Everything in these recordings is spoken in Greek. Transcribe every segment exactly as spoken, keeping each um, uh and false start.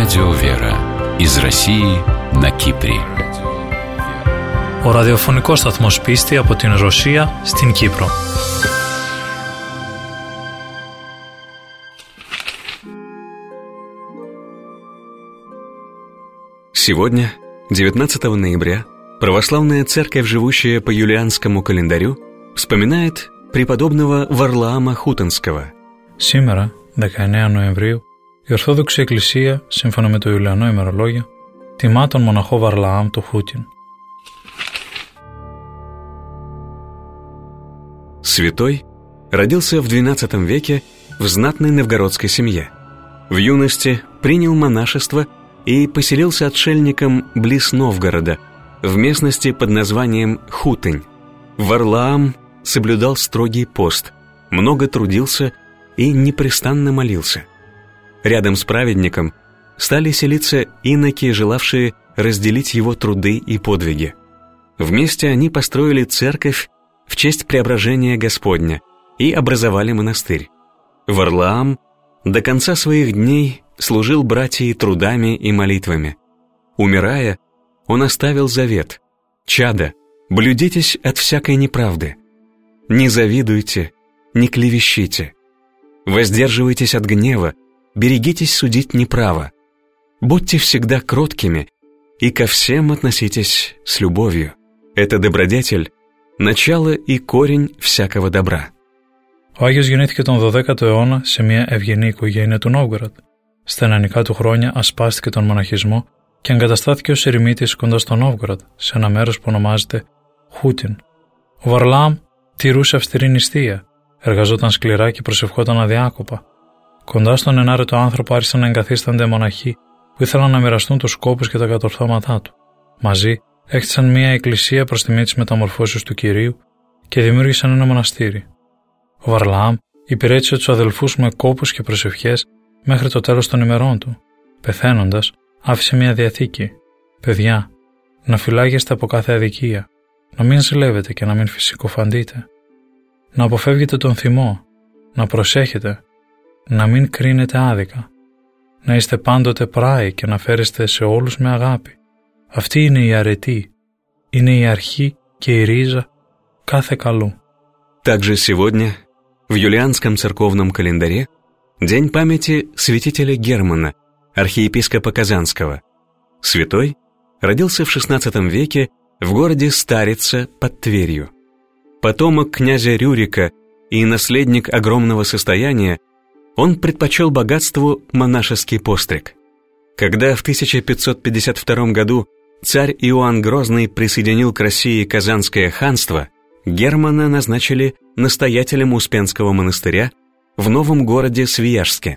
Радио Вера из России на Κύπρη. Ο ραδιοφωνικός σταθμός Πίστη από την Ρωσία στην Κύπρο. Сегодня, девятнадцатого ноября, православная церковь, живущая по юлианскому календарю, вспоминает преподобного Варлаама Χούτενского. Σήμερα, δεκαεννέα Νοεμβρίου, η Ορθόδοξη Εκκλησία, σύμφωνα με το Ιουλιανό ημερολόγιο, τιμά τον μοναχό Βαρλαάμ του Χούτιν. Святой родился в двенадцатом веке в знатной новгородской семье. В юности принял монашество и поселился отшельником близ Новгорода, в местности под названием Хутынь. Варлаам соблюдал строгий пост, много трудился и непрестанно молился. Рядом с праведником стали селиться иноки, желавшие разделить его труды и подвиги. Вместе они построили церковь в честь преображения Господня и образовали монастырь. Варлаам до конца своих дней служил братьям трудами и молитвами. Умирая, он оставил завет: «Чада, блюдитесь от всякой неправды, не завидуйте, не клевещите, воздерживайтесь от гнева, берегитесь судить неправо, будьте всегда кроткими и ко всем относитесь с любовью. Это добродетель, начало и корень всякого добра». Ο Άγιος γεννήθηκε τον δωδέκατο αιώνα σε μια ευγενή οικογένεια του Νόβγκοροντ. Στα νεανικά του χρόνια ασπάστηκε τον μοναχισμό και εγκαταστάθηκε ως ερημίτης κοντά στο Νόβγκοροντ, σε ένα μέρος που ονομάζεται Χούτιν. Ο Βαρλαάμ τηρούσε αυστηρή νηστεία, εργαζόταν σκληρά και προσευχόταν αδιάκοπα. Κοντά στον ενάρετο άνθρωπο άρχισαν να εγκαθίστανται μοναχοί που ήθελαν να μοιραστούν τους σκόπους και τα κατορθώματά του. Μαζί έχτισαν μια εκκλησία προς τιμή της μεταμορφώσεως του Κυρίου και δημιούργησαν ένα μοναστήρι. Ο Βαρλαάμ υπηρέτησε τους αδελφούς με κόπους και προσευχές μέχρι το τέλος των ημερών του. Πεθαίνοντας, άφησε μια διαθήκη. «Παιδιά, να φυλάγεστε από κάθε αδικία, να μην ζηλεύετε και να μην φυσικοφαντείτε, να αποφεύγετε τον θυμό, να προσέχετε, να μην κρίνετε άδικα, να είστε πάντοτε πράοι και να φέρεστε σε όλους με αγάπη. Αυτή είναι η αρετή, είναι η αρχή και η ρίζα κάθε καλού». Также сегодня, в юлианском церковном календаре, день памяти святителя Германа, архиепископа Казанского. Святой родился в шестнадцатом веке в городе Старица под Тверью. Потомок князя Рюрика и наследник огромного состояния, он предпочел богатству монашеский постриг. Когда в тысяча пятьсот пятьдесят втором году царь Иоанн Грозный присоединил к России Казанское ханство, Германа назначили настоятелем Успенского монастыря в новом городе Свияжске.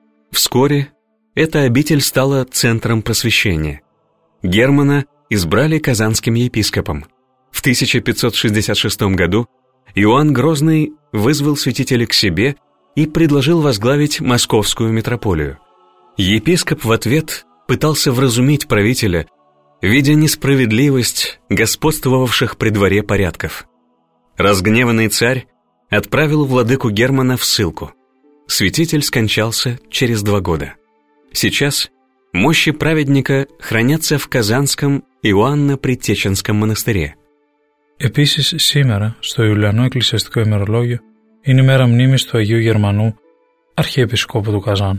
Вскоре эта обитель стала центром просвещения. Германа избрали казанским епископом. В тысяча пятьсот шестьдесят шестом году Иоанн Грозный вызвал святителя к себе и предложил возглавить московскую митрополию. Епископ в ответ пытался вразумить правителя, видя несправедливость господствовавших при дворе порядков. Разгневанный царь отправил владыку Германа в ссылку. Святитель скончался через два года. Сейчас мощи праведника хранятся в Казанском Ιωάννα-Πριττέτσενском μοναστыре. Επίσης, σήμερα, στο Ιουλιανό Εκκλησιαστικό ημερολόγιο, είναι η μέρα μνήμης του Αγίου Γερμανού, Αρχιεπισκόπου του Καζάν.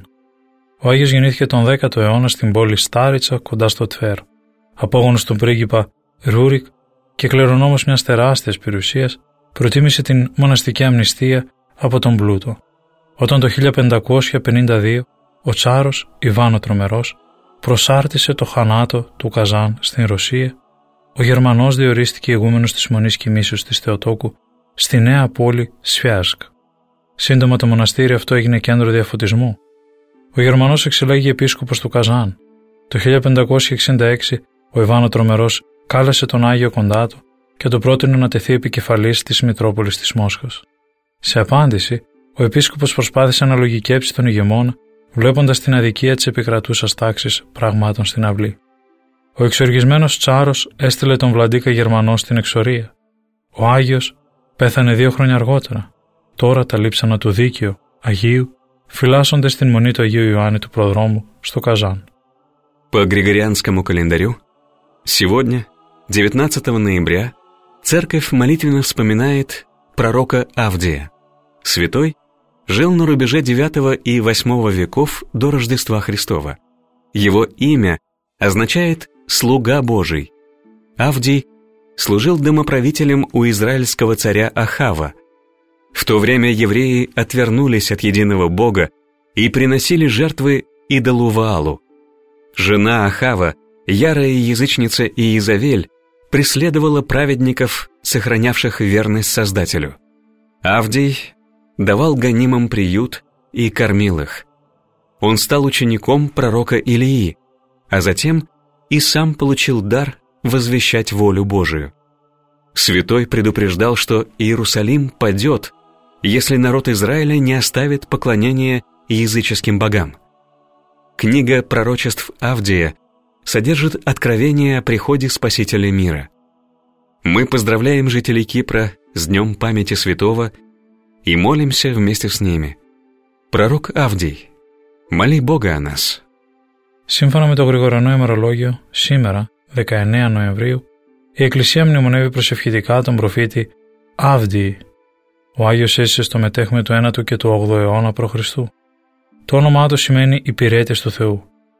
Ο Άγιος γεννήθηκε τον δέκατο αιώνα στην πόλη Στάριτσα, κοντά στο Τβέρ. Απόγονος του πρίγκιπα Ρούρικ και κληρονόμος μιας τεράστιας περιουσίας, προτίμησε την μοναστική αμνηστία από τον πλούτο. Όταν το χίλια πεντακόσια πενήντα δύο ο Τσάρος Ιβάν ο Τρομερός προσάρτησε το χανάτο του Καζάν στην Ρωσία, ο Γερμανός διορίστηκε ηγούμενος της Μονής Κοιμήσεως της Θεοτόκου στη νέα πόλη Σβιάζσκ. Σύντομα το μοναστήρι αυτό έγινε κέντρο διαφωτισμού. Ο Γερμανός εξελέγει επίσκοπος του Καζάν. Το χίλια πεντακόσια εξήντα έξι ο Ιβάν ο Τρομερός κάλεσε τον Άγιο κοντά του και το πρότεινε να τεθεί επικεφαλής της Μητρόπολης της Μόσχας. Σε απάντηση, ο επίσκοπος προσπάθησε να λογικέψει τον ηγεμόνα, βλέποντας την αδικία της επικρατούσας τάξης πραγμάτων στην αυλή. Ο εξοργισμένος Τσάρος έστειλε τον Βλαντίκα Γερμανό στην εξορία. Ο Άγιος πέθανε δύο χρόνια αργότερα. Τώρα τα λείψανα του δίκαιο Αγίου φυλάσσονται στην μονή του Αγίου Ιωάννη του Προδρόμου στο Καζάν. По Григорианскому календарю сегодня, девятнадцатого ноября, церковь молитвенно вспоминает пророка Авдия. Святой жил на рубеже девятого и восьмого веков до Рождества Христова. Его имя означает «слуга Божий». Авдий служил домоправителем у израильского царя Ахава. В то время евреи отвернулись от единого Бога и приносили жертвы идолу Ваалу. Жена Ахава, ярая язычница Иезавель, преследовала праведников, сохранявших верность Создателю. Авдий давал гонимым приют и кормил их. Он стал учеником пророка Илии, а затем и сам получил дар возвещать волю Божию. Святой предупреждал, что Иерусалим падет, если народ Израиля не оставит поклонение языческим богам. Книга пророчеств Авдия содержит откровение о приходе Спасителя мира. Мы поздравляем жителей Кипра с Днем памяти святого и молимся вместе с ними. Пророк Авдий, моли Бога о нас. Σύμφωνα με το Γρηγοριανό ημερολόγιο, σήμερα, δεκαεννέα Νοεμβρίου, η Εκκλησία μνημονεύει προσευχητικά τον προφήτη Авдий. Ο Άγιος έζησε στο μετέχμιο του ένατου και του όγδοου αιώνα π.Χ. Το όνομά του σημαίνει υπηρέτης του Θεού.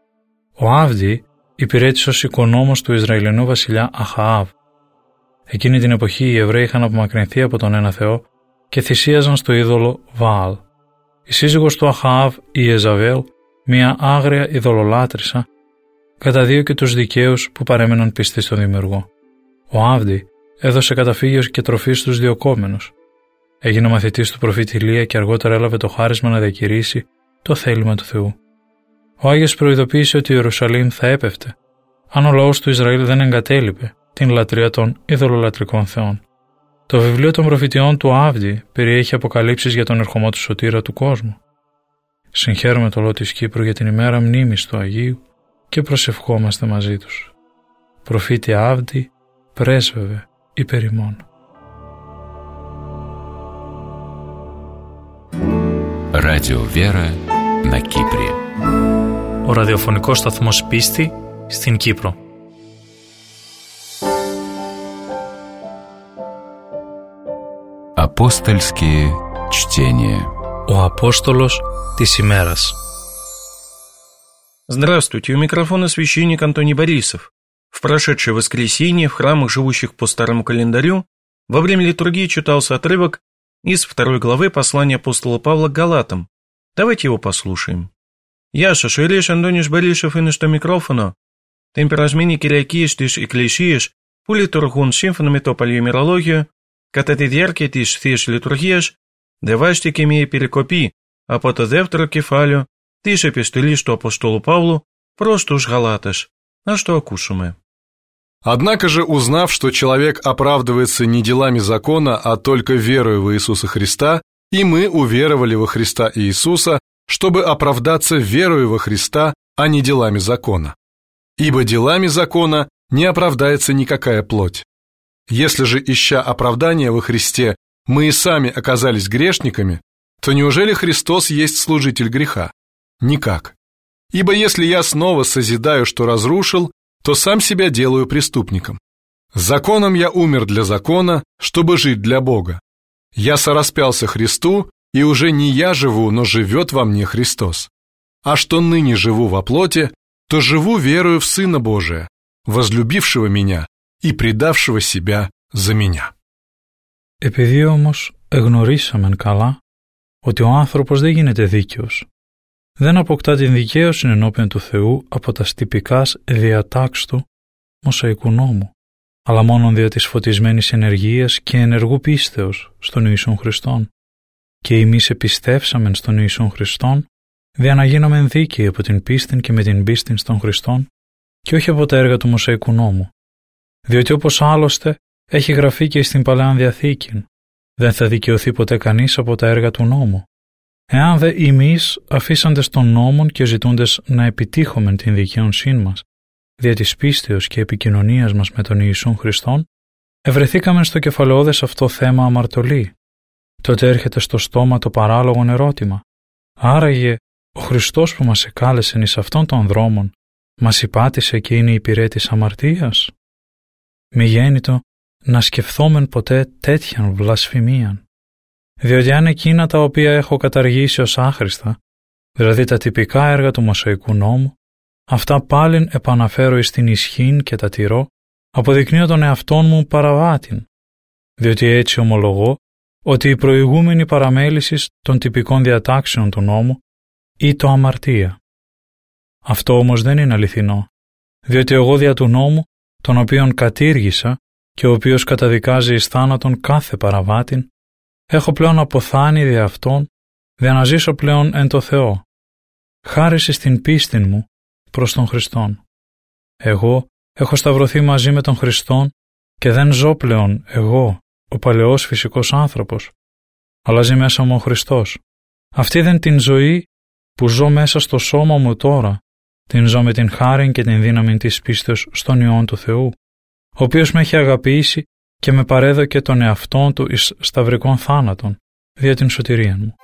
Ο Авдий υπηρέτησε ως οικονόμος του Ισραηλινού βασιλιά Αχαάβ. Εκείνη την εποχή οι Εβραίοι είχαν απομακρυνθεί από τον ένα Θεό και θυσίαζαν στο είδωλο Βαάλ. Η σύζυγος του Αχαάβ, η Ιεζαβέλ, μια άγρια ειδωλολάτρησα, καταδίωκε τους δικαίους που παρέμεναν πιστοί στον Δημιουργό. Ο Авдий έδωσε καταφύγιο και τροφή στους διοκόμενους. Έγινε μαθητής του προφήτη Ηλία και αργότερα έλαβε το χάρισμα να διακηρύσει το θέλημα του Θεού. Ο Άγιος προειδοποίησε ότι η Ιερουσαλήμ θα έπεφτε, αν ο λαός του Ισραήλ δεν εγκατέλειπε την λατρεία των ειδωλολατρικών θεών. Το βιβλίο των προφητιών του Авдий περιέχει αποκαλύψεις για τον ερχομό του σωτήρα του κόσμου. Συγχαίρουμε το λαό της Κύπρου για την ημέρα μνήμης του Αγίου και προσευχόμαστε μαζί τους. Προφήτη Авдий, πρέσβευε υπέρ ημών. Радио Вера на Κύπρη. Ο ραδιοφωνικός σταθμός Πίστη στην Κύπρο. Апостольские чтения. Ο Απόστολος της ημέρας. Здравствуйте, у микрофона священник Антоний Борисов. В прошедшее воскресенье в храмах, живущих по старому календарю, во время литургии читался отрывок из второй главы послания апостола Павла к Галатам. Давайте его послушаем. Яша шереш Антониш Борисов и наш микрофоно. Темперажмини кирякиш тиш и клишиш, пулитургун симфонами то пальемирологию, кататидиарки тиш θείς литургияш, девашти кемия перекопи, а пото δεύτερο κεφάλαιο της επιστολής του Αποστόλου Παύλου προς τους Галаташ. А что акушуме? Однако же, узнав, что человек оправдывается не делами закона, а только верою в Иисуса Христа, и мы уверовали во Христа Иисуса, чтобы оправдаться верою во Христа, а не делами закона. Ибо делами закона не оправдается никакая плоть. Если же, ища оправдания во Христе, мы и сами оказались грешниками, то неужели Христос есть служитель греха? Никак. Ибо если я снова созидаю, что разрушил, то сам себя делаю преступником. Законом я умер для закона, чтобы жить для Бога. Я сораспялся Христу, и уже не я живу, но живет во мне Христос. А что ныне живу во плоти, то живу верою в Сына Божия, возлюбившего меня и предавшего себя за меня. Επειδή όμως εγνωρίσαμεν καλά ότι ο άνθρωπος δεν γίνεται δίκαιος, δεν αποκτά την δικαίωση ενώπιον του Θεού από τα τυπικάς διατάξ του Μωσαϊκού νόμου, αλλά μόνον δια της φωτισμένης ενεργείας και ενεργού πίστεως στον Ιησούν Χριστόν. Και εμείς επιστεύσαμεν στον Ιησούν Χριστόν, δια να γίνομεν δίκαιοι από την πίστην και με την πίστην στον Χριστόν, και όχι από τα έργα του Μωσαϊκού νόμου. Διότι όπως άλλωστε έχει γραφεί και στην Παλαιάν Διαθήκην, δεν θα δικαιωθεί ποτέ κανείς από τα έργα του νόμου. Εάν δε εμείς, αφήσαντες των νόμων και ζητούντες να επιτύχομεν την δικαίωσήν μας, δια της πίστεως και επικοινωνίας μας με τον Ιησούν Χριστόν, ευρεθήκαμε στο κεφαλαιώδες αυτό θέμα αμαρτωλή. Τότε έρχεται στο στόμα το παράλογον ερώτημα. Άραγε, ο Χριστός που μας εκάλεσε εις αυτών των δρόμων, μας υπάτησε και είναι υπηρέτης αμαρτίας? Μη γέννητο να σκεφθόμεν ποτέ τέτοιαν βλασφημίαν. Διότι αν εκείνα τα οποία έχω καταργήσει ως άχρηστα, δηλαδή τα τυπικά έργα του Μωσαϊκού νόμου, αυτά πάλιν επαναφέρω εις την ισχύν και τα τηρώ, αποδεικνύω τον εαυτόν μου παραβάτην, διότι έτσι ομολογώ ότι η προηγούμενη παραμέληση των τυπικών διατάξεων του νόμου ή το αμαρτία. Αυτό όμως δεν είναι αληθινό, διότι εγώ δια του νόμου, τον οποίον κατήργησα και ο οποίος καταδικάζει εις θάνατον κάθε παραβάτην, έχω πλέον αποθάνει δια αυτόν, δια να ζήσω πλέον εν το Θεό, χάρισε στην πίστην μου προς τον Χριστόν. Εγώ έχω σταυρωθεί μαζί με τον Χριστόν και δεν ζω πλέον εγώ, ο παλαιός φυσικός άνθρωπος, αλλά ζει μέσα μου ο Χριστός. Αυτή δεν την ζωή που ζω μέσα στο σώμα μου τώρα, την ζω με την χάριν και την δύναμη της πίστεως στον Υιόν του Θεού, ο οποίος με έχει αγαπήσει και με παρέδωκε τον εαυτόν του εις σταυρικών θάνατον, δια την σωτηρία μου.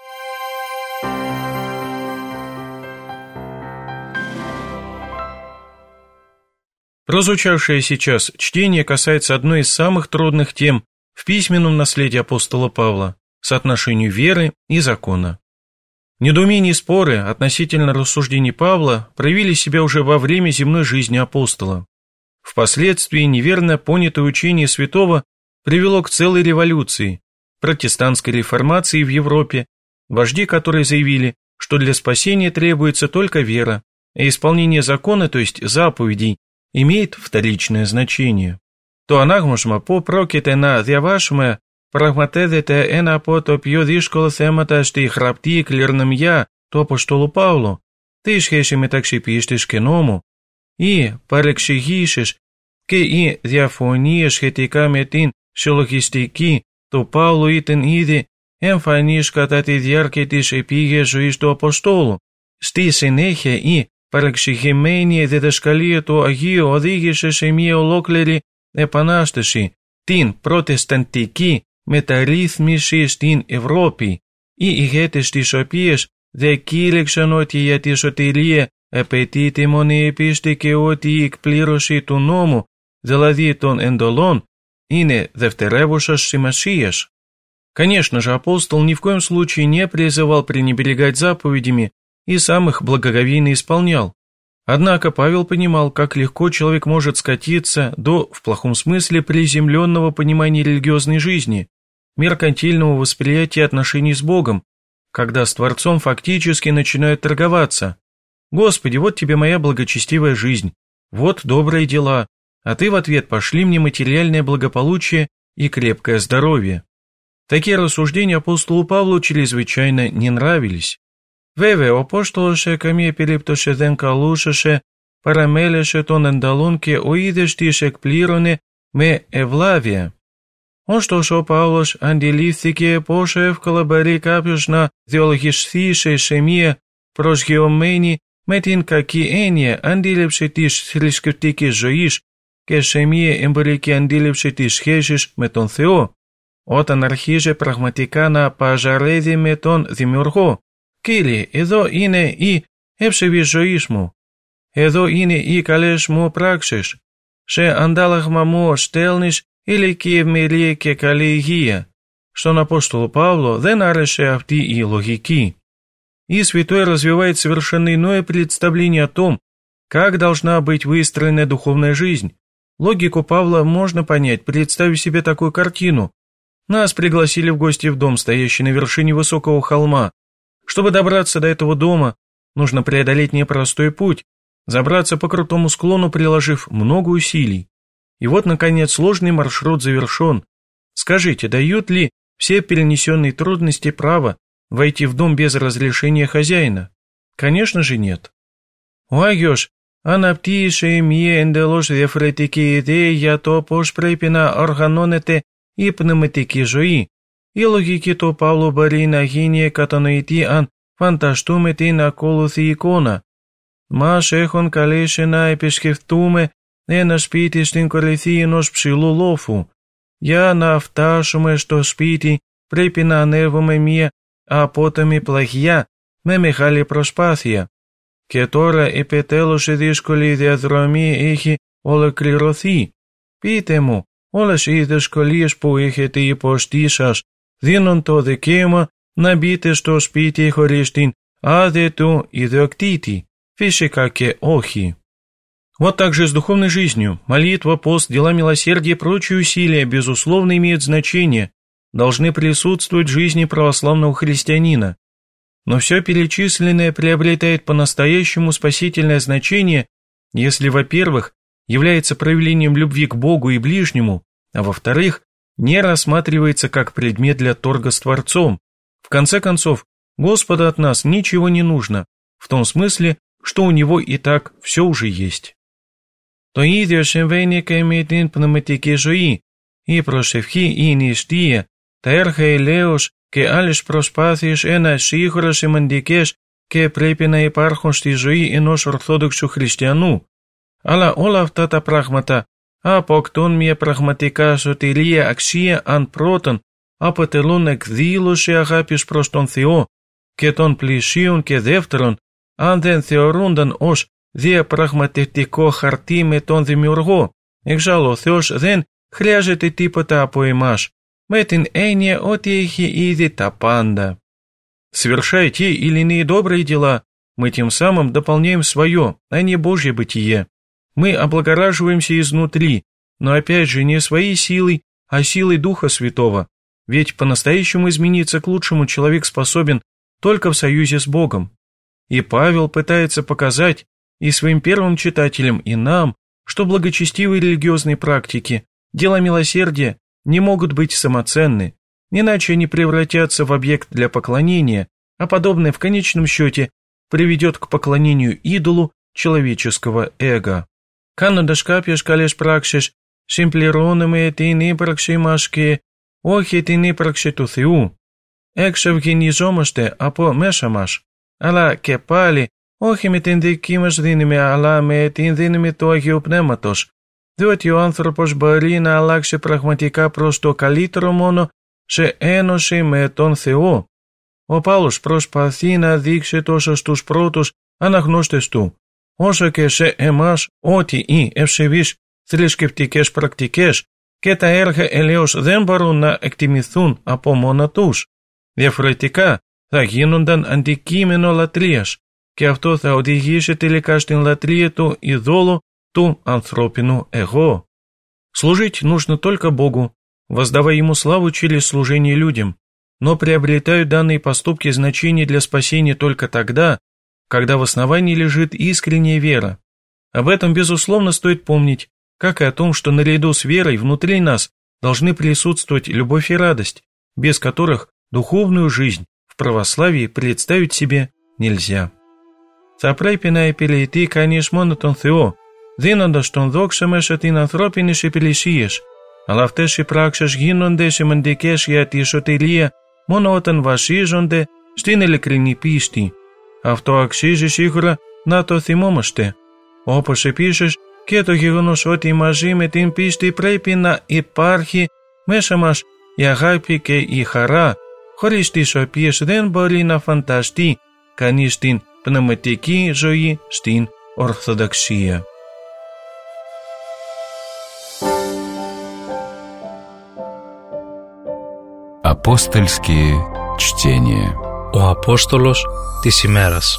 Прозвучавшее сейчас чтение касается одной из самых трудных тем в письменном наследии апостола Павла – соотношению веры и закона. Недоумения и споры относительно рассуждений Павла проявили себя уже во время земной жизни апостола. Впоследствии неверно понятое учение святого привело к целой революции, протестантской реформации в Европе, вожди которой заявили, что для спасения требуется только вера, а исполнение закона, то есть заповедей, имеет вторичное значение. Το ανάγνωσμα που πρόκειται να διαβάσουμε πραγματεύεται ένα από τα πιο δύσκολα θέματα στη γραπτή κληρονομιά του Αποστόλου Παύλου, τη σχέση μεταξύ πίστης και νόμου, οι παρεξηγήσεις και οι διαφωνίες σχετικά με την συλλογιστική του Παύλου ήταν ήδη εμφανής κατά τη διάρκεια της επίγειας ζωής του Αποστόλου. Στη συνέχεια η παρεξηγημένη διδασκαλία του Αγίου οδήγησε σε μια ολόκληρη επανάσταση, την προτεσταντική μεταρρύθμιση στην Ευρώπη, οι ηγέτες της οποίας διακήρυξαν ότι για τη σωτηρία απαιτείται μονή πίστη και ότι η εκπλήρωση του νόμου, δηλαδή των εντολών, είναι δευτερεύουσας σημασίας. Конечно же, апостол ни в коем случае не призывал пренебрегать заповедями и сам их благоговейно исполнял. Однако Павел понимал, как легко человек может скатиться до, в плохом смысле, приземленного понимания религиозной жизни, меркантильного восприятия отношений с Богом, когда с Творцом фактически начинают торговаться. «Господи, вот тебе моя благочестивая жизнь, вот добрые дела, а ты в ответ пошли мне материальное благополучие и крепкое здоровье». Такие рассуждения апостолу Павлу чрезвычайно не нравились. Βέβαια, ο Απόστολος σε καμία περίπτωση δεν καλούσασε, παραμέλεσε τον ενταλών και ο ίδιος τις εκπλήρωνε με ευλάβεια. Ωστόσο, ο Παύλος αντιλήφθηκε πόσο εύκολα μπορεί κάποιος να διολογιστεί σε μία προσγειωμένη με την κακή έννοια αντίληψη της θρησκευτικής ζωής και σε μία εμπορική αντίληψη της σχέσης με τον Θεό, όταν αρχίζει πραγματικά να παζαρεύει με τον Δημιουργό. «Κύριε, εδώ είναι η εύσεβη ζωή μου, εδώ είναι οι καλές μου πράξεις, σε αντάλλαγμα μου στέλνεις ηλική ευμερία και καλή υγεία». Στον Απόστολο Павлу δεν άρεσε αυτή η логική. И святой развивает совершенно иное представление о том, как должна быть выстроена духовная жизнь. Логику Павла можно понять, представив себе такую картину. Нас пригласили в гости в дом, стоящий на вершине высокого холма. Чтобы добраться до этого дома, нужно преодолеть непростой путь, забраться по крутому склону, приложив много усилий. И вот, наконец, сложный маршрут завершен. Скажите, дают ли все перенесенные трудности право войти в дом без разрешения хозяина? Конечно же нет. Ο Άγιος αναπτύσσει μια εντελώς διαφορετική ιδέα για το πώς πρέπει να οργανώνεται η πνευματική ζωή. Η λογική του Παύλου μπορεί να γίνει κατανοητή αν φανταστούμε την ακόλουθη εικόνα. Μας έχουν καλέσει να επισκεφτούμε ένα σπίτι στην κορυφή ενός ψηλού λόφου. Για να φτάσουμε στο σπίτι πρέπει να ανέβουμε μια απότομη πλαγιά με μεγάλη προσπάθεια. και τώρα επιτέλους η δύσκολη διαδρομή έχει ολοκληρωθεί. Πείτε μου, όλες οι δυσκολίες που έχετε υποστεί σας δίνουν το δικαίωμα να μπείτε στο σπίτι χωρίς την άδεια του ιδιοκτήτη? Физика και όχι. Вот так же с духовной жизнью. Молитва, пост, дела милосердия и прочие усилия, безусловно, имеют значение, должны присутствовать в жизни православного христианина. Но все перечисленное приобретает по-настоящему спасительное значение, если, во-первых, является проявлением любви к Богу и ближнему, а во-вторых, не рассматривается как предмет для торга с Творцом. В конце концов, Господу от нас ничего не нужно, в том смысле, что у Него и так все уже есть. Το ίδιο συμβαίνει και με την πνευματική ζωή. Η προσευχή ή η νηστεία, τα έργα ελέους και άλλες προσπάθειες είναι σίγουρα σημαντικές και πρέπει να υπάρχουν στη ζωή ενός Ορθόδοξου χριστιανού. Αλλά όλα αυτά τα πράγματα αποκτούν μια πραγματικά σωτηρία αξία αν πρώτον αποτελούν εκδήλωση αγάπης προς τον Θεό και των πλησίων και δεύτερον αν δεν θεωρούνταν ως διαπραγματευτικό χαρτί με τον Δημιουργό. Εξάλλου ο Θεός δεν χρειάζεται τίποτα από εμάς, με την έννοια ότι έχει ήδη τα πάντα. Совершая те или иные добрые дела, мы тем самым дополняем свое, а не Божье бытие. Мы облагораживаемся изнутри, но опять же не своей силой, а силой Духа Святого, ведь по-настоящему измениться к лучшему человек способен только в союзе с Богом. И Павел пытается показать и своим первым читателям, и нам, что благочестивые религиозные практики, дела милосердия не могут быть самоценны, иначе они превратятся в объект для поклонения, а подобное в конечном счете приведет к поклонению идолу человеческого эго. Κάνοντας κάποιες καλές πράξεις, συμπληρώνουμε την ύπαρξη μας και όχι την ύπαρξη του Θεού. Εξευγενιζόμαστε από μέσα μας, αλλά και πάλι όχι με την δική μας δύναμη, αλλά με την δύναμη του Αγίου Πνεύματος, διότι ο άνθρωπος μπορεί να αλλάξει πραγματικά προς το καλύτερο μόνο σε ένωση με τον Θεό. Ο Παύλος προσπαθεί να δείξει τόσο στους πρώτους αναγνώστες του, όσο και σε εμάς ότι οι ευσεβείς θρησκευτικές πρακτικές και τα έργα ελέους δεν μπορούν να εκτιμηθούν από μόνα τους. Διαφορετικά θα γίνονταν αντικείμενο λατρείας και αυτό θα οδηγήσει τελικά στην λατρεία του ειδόλου του ανθρώπινου εγώ. Служить нужно только Богу, воздавая Ему славу через служение людям, но приобретают данные поступки значение для спасения только тогда, когда в основании лежит искренняя вера. Об этом, безусловно, стоит помнить, как и о том, что наряду с верой внутри нас должны присутствовать любовь и радость, без которых духовную жизнь в православии представить себе nельзя. Θα πρέπει να επιληθεί κανείς μόνο τον Θεό, δίνοντας τον δόξα μέσα την ανθρώπινες υπηρεσίες, αλλά αυτές οι πράξεις γίνονται σημαντικές για τη σωτηρία μόνο όταν βασίζονται στην ειλικρινή πίστη. Αυτό αξίζει σίγουρα να το θυμόμαστε, όπως επίσης και το γεγονός ότι μαζί με την πίστη πρέπει να υπάρχει μέσα μας η αγάπη και η χαρά, χωρίς τις οποίες δεν μπορεί να φανταστεί κανείς την πνευματική ζωή στην Ορθοδοξία. Апостольские чтения. Ο Απόστολος της ημέρας.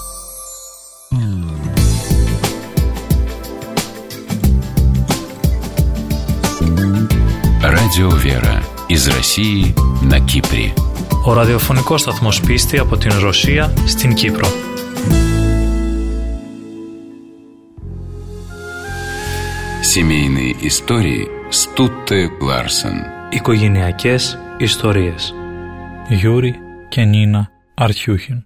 Радио Вера из России на Кипре. Ο ραδιοφωνικός σταθμός πίστη από την Ρωσία στην Κύπρο. Семейные истории с Тутте Ларсен. Οικογενειακές ιστορίες. Юрий και Нина Артюхин.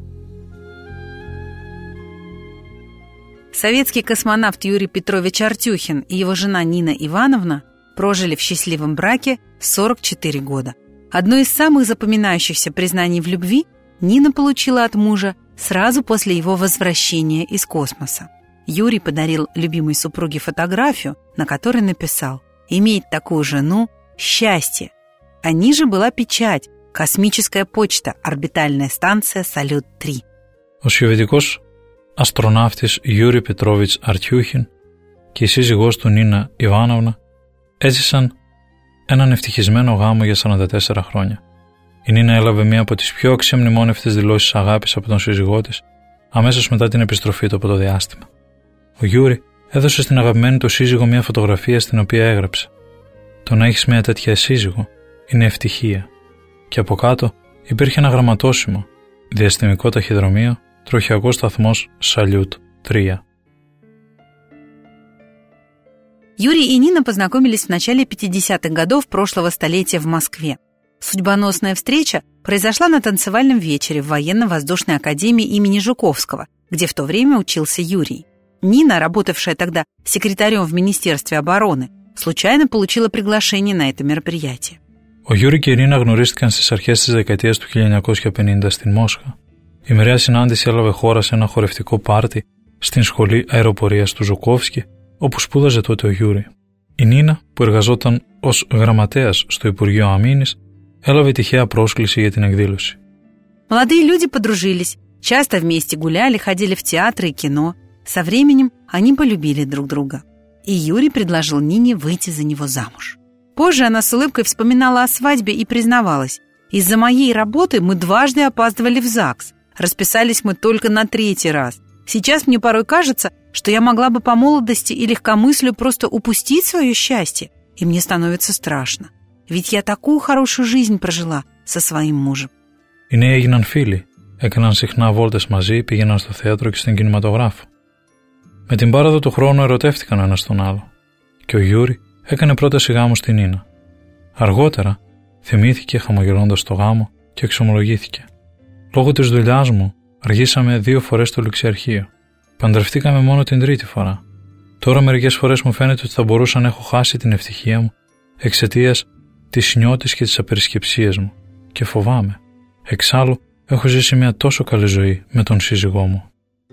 Советский космонавт Юрий Петрович Артюхин и его жена Нина Ивановна прожили в счастливом браке сорок четыре года. Одно из самых запоминающихся признаний в любви Нина получила от мужа сразу после его возвращения из космоса. Юрий подарил любимой супруге фотографию, на которой написал: «Иметь такую жену – счастье». А ниже была печать «Космическая почта, орбитальная станция Салют-три». Ο Σοβιετικός αστροναύτης Γιούρι Πετρόβιτς Αρτιούχιν και η σύζυγός του Νίνα Ιβάνοβνα έζησαν έναν ευτυχισμένο γάμο για σαράντα τέσσερα χρόνια. Η Νίνα έλαβε μία από τις πιο αξιομνημόνευτες δηλώσεις αγάπης από τον σύζυγό της αμέσως μετά την επιστροφή του από το διάστημα. Ο Γιούρι έδωσε στην αγαπημένη του σύζυγο μία φωτογραφία στην οποία έγραψε: «Το να έχεις μία τέτοια σύζυγο είναι ευτυχία». Και από κάτω υπήρχε ένα γραμματόσημο: «Διαστημικό ταχυδρομείο, τροχιακός σταθμός Σαλют τρία». Юрий и Нина познакомились в начале пятидесятых годов прошлого столетия в Москве. Судьбоносная встреча произошла на танцевальном вечере в военно-воздушной академии имени Жуковского, где в то время учился Юрий. Нина, работавшая тогда секретарем в Министерстве обороны, случайно получила приглашение на это мероприятие. Ο Γιούρι και η Νίνα γνωρίστηκαν στις αρχές της δεκαετίας του χίλια εννιακόσια πενήντα στην Μόσχα. Η μοιραία συνάντηση έλαβε χώρα σε ένα χορευτικό πάρτι στην σχολή αεροπορίας του Ζουκόφσκι, όπου σπούδαζε τότε ο Γιούρι. Η Νίνα, που εργαζόταν ως γραμματέας στο Υπουργείο Αμήνης, έλαβε τυχαία πρόσκληση για την εκδήλωση. Молодые люди подружились, часто вместе гуляли, ходили в театры и кино. Со временем они полюбили друг друга. И Юрий предложил Нине выйти за него замуж. Позже она с улыбкой вспоминала о свадьбе и признавалась: «Из-за моей работы мы дважды опаздывали в ЗАГС. Расписались мы только на третий раз. Сейчас мне порой кажется, что я могла бы по молодости и легкомыслию просто упустить свое счастье, и мне становится страшно. Ведь я такую хорошую жизнь прожила со своим мужем». Οι νέοι έγιναν φίλοι, έκαναν συχνά βόλτες μαζί, πήγαιναν στο θέατρο και στον κινηματογράφο. Με την πάραδο του χρόνου ερωτεύτηκαν ο ένας τον άλλο και ο Γιούρι έκανε πρόταση γάμου στην Νίνα. Αργότερα θυμήθηκε χαμογελώντας το γάμο και εξομολογήθηκε: «Λόγω της δουλειάς μου αργήσαμε δύο φορές στο ληξιαρχείο. Παντρευτήκαμε μόνο την τρίτη φορά. Τώρα μερικές φορές μου φαίνεται ότι θα μπορούσα να έχω χάσει την ευτυχία μου εξαιτίας της νιώτης και της απερισκεψίας μου και φοβάμαι. Εξάλλου έχω ζήσει μια τόσο καλή ζωή με τον σύζυγό μου».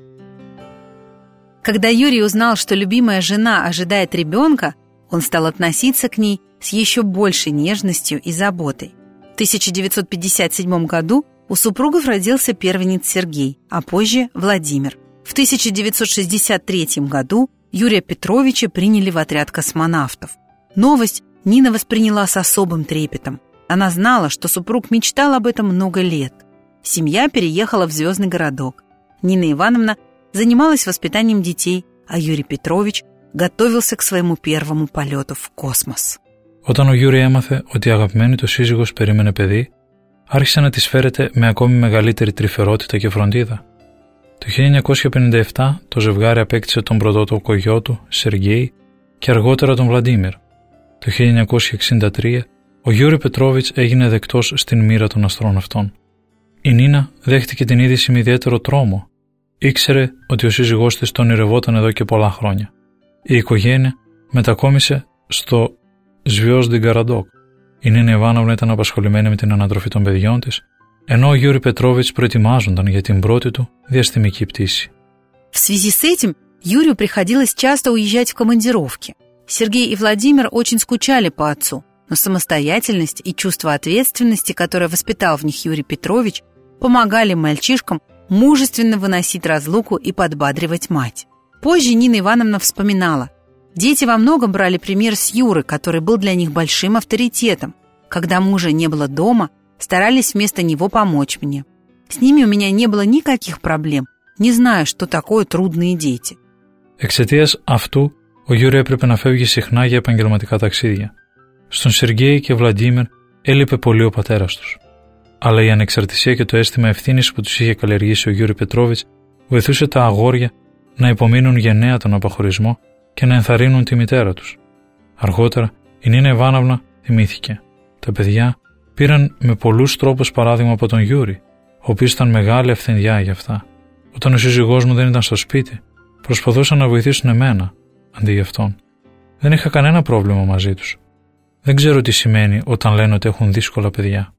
Когда Юрий узнал, что любимая жена ожидает ребенка, он стал относиться к ней с еще большей нежностью и заботой. В тысяча девятьсот пятьдесят седьмом году у супругов родился первенец Сергей, а позже Владимир. В тысяча девятьсот шестьдесят третьем году Юрия Петровича приняли в отряд космонавтов. Новость Нина восприняла с особым трепетом. Она знала, что супруг мечтал об этом много лет. Семья переехала в звездный городок. Нина Ивановна занималась воспитанием детей, а Юрий Петрович готовился к своему первому полету в космос. Όταν ο Γιούρι έμαθε ότι η αγαπημένη του σύζυγος περίμενε παιδί, άρχισε να της φέρεται με ακόμη μεγαλύτερη τρυφερότητα και φροντίδα. Το χίλια εννιακόσια πενήντα επτά το ζευγάρι απέκτησε τον πρωτότοκο γιο του, Σεργέη, και αργότερα τον Βλαντίμιρ. Το χίλια εννιακόσια εξήντα τρία ο Γιούρι Πετρόβιτς έγινε δεκτός στην μοίρα των αστροναυτών. Η Νίνα δέχτηκε την είδηση με ιδιαίτερο τρόμο. Ήξερε ότι ο σύζυγός της τον ονειρευόταν εδώ και πολλά χρόνια. Η οικογένεια μετακόμισε στο Ζβιόζντι Γκαραντόκ. Η Νίνα Ιβάνοβνα ήταν απασχολημένη με την ανατροφή των παιδιών της, ενώ ο Γιούρι Πετρόβιτς προετοιμάζονταν για την πρώτη του διαστημική πτήση. В связи с этим Юрию приходилось часто уезжать в командировки. Сергей и Владимир очень скучали по отцу, но самостоятельность и чувство ответственности, которое воспитал в них Юрий Петрович, помогали мальчишкам мужественно выносить разлуку и подбадривать мать. Позже Нина Ивановна вспоминала: «Дети во многом брали пример с Юры, который был для них большим авторитетом. Когда мужа не было дома, старались вместо него помочь мне. С ними у меня не было никаких проблем, не знаю, что такое трудные дети». Εξαιτίας αυτού, ο Γιούρι έπρεπε να φεύγει συχνά για επαγγελματικά ταξίδια. Στον Σεργέη και Βλαντίμιρ έλειπε πολύ ο πατέρας τους. Αλλά η ανεξαρτησία και το αίσθημα ευθύνης που τους είχε καλλιεργήσει ο Γιούρι Πετρόβιτς βοηθούσε τα αγόρια να υπομείνουν γενναία τον αποχωρισμό και να ενθαρρύνουν τη μητέρα τους. Αργότερα, η Νίνα Ιβάνοβνα θυμήθηκε: «Τα παιδιά πήραν με πολλούς τρόπους παράδειγμα από τον Γιούρι, ο οποίος ήταν μεγάλη αυθεντιά για αυτά. Όταν ο σύζυγός μου δεν ήταν στο σπίτι, προσπαθούσαν να βοηθήσουν εμένα αντί για αυτόν. Δεν είχα κανένα πρόβλημα μαζί τους. Δεν ξέρω τι σημαίνει όταν λένε ότι έχουν δύσκολα παιδιά».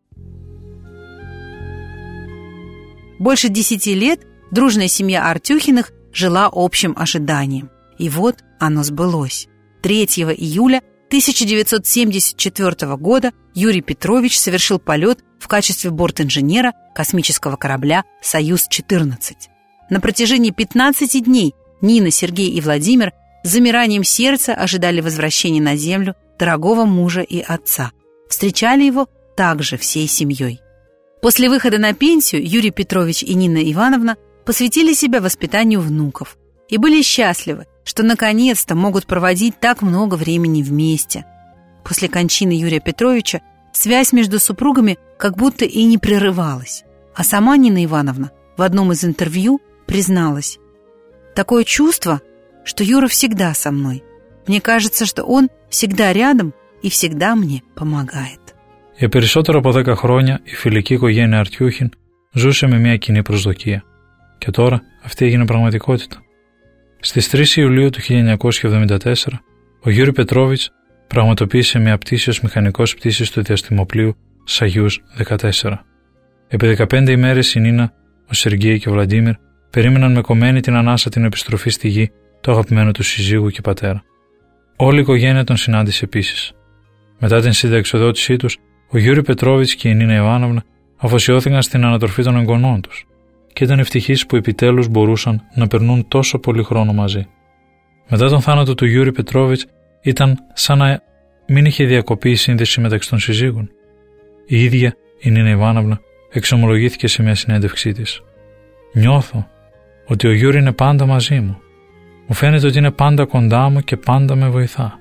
Больше десяти лет дружная семья Артюхиных жила общим ожиданием. И вот оно сбылось. третьего июля тысяча девятьсот семьдесят четвёртого года Юрий Петрович совершил полет в качестве бортинженера космического корабля «Союз-четырнадцать». На протяжении пятнадцати дней Нина, Сергей и Владимир с замиранием сердца ожидали возвращения на землю дорогого мужа и отца. Встречали его также всей семьей. После выхода на пенсию Юрий Петрович и Нина Ивановна посвятили себя воспитанию внуков и были счастливы, что наконец-то могут проводить так много времени вместе. После кончины Юрия Петровича связь между супругами как будто и не прерывалась, а сама Нина Ивановна в одном из интервью призналась: «Такое чувство, что Юра всегда со мной. Мне кажется, что он всегда рядом и всегда мне помогает». Για περισσότερο από δέκα χρόνια η φιλική οικογένεια Αρτιούχιν ζούσε με μια κοινή προσδοκία. Και τώρα αυτή έγινε πραγματικότητα. Στις τρεις Ιουλίου του χίλια εννιακόσια εβδομήντα τέσσερα, ο Γιούρι Πετρόβιτς πραγματοποίησε μια πτήση ως μηχανικός πτήσης του διαστημοπλοίου Σαγιούς δεκατέσσερα. Επί δεκαπέντε ημέρες η Νίνα, ο Σεργέη και ο Βλαντίμιρ περίμεναν με κομμένη την ανάσα την επιστροφή στη γη του αγαπημένου του συζύγου και πατέρα. Όλη η οικογένεια τον συνάντησε επίσης. Μετά την συνταξιοδότησή τους, ο Γιούρι Πετρόβιτς και η Νίνα Ιβάνοβνα αφοσιώθηκαν στην ανατροφή των εγγονών τους και ήταν ευτυχείς που επιτέλους μπορούσαν να περνούν τόσο πολύ χρόνο μαζί. Μετά τον θάνατο του Γιούρι Πετρόβιτς ήταν σαν να μην είχε διακοπεί η σύνδεση μεταξύ των συζύγων. Η ίδια η Νίνα Ιβάνοβνα εξομολογήθηκε σε μια συνέντευξή της. «Νιώθω ότι ο Γιούρι είναι πάντα μαζί μου. Μου φαίνεται ότι είναι πάντα κοντά μου και πάντα με βοηθά».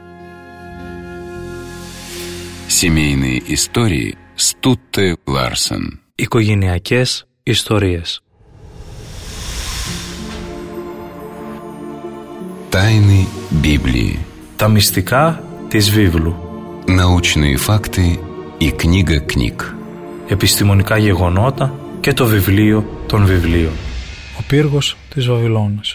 Семейные истории с Тутте Ларсен. Οικογενειακές ιστορίες. Тайны Библии. Τα μυστικά της βίβλου. Научные факты и книга книг. Επιστημονικά γεγονότα και το βιβλίο των βιβλίων. Ο πύργος της Βαβυλώνας.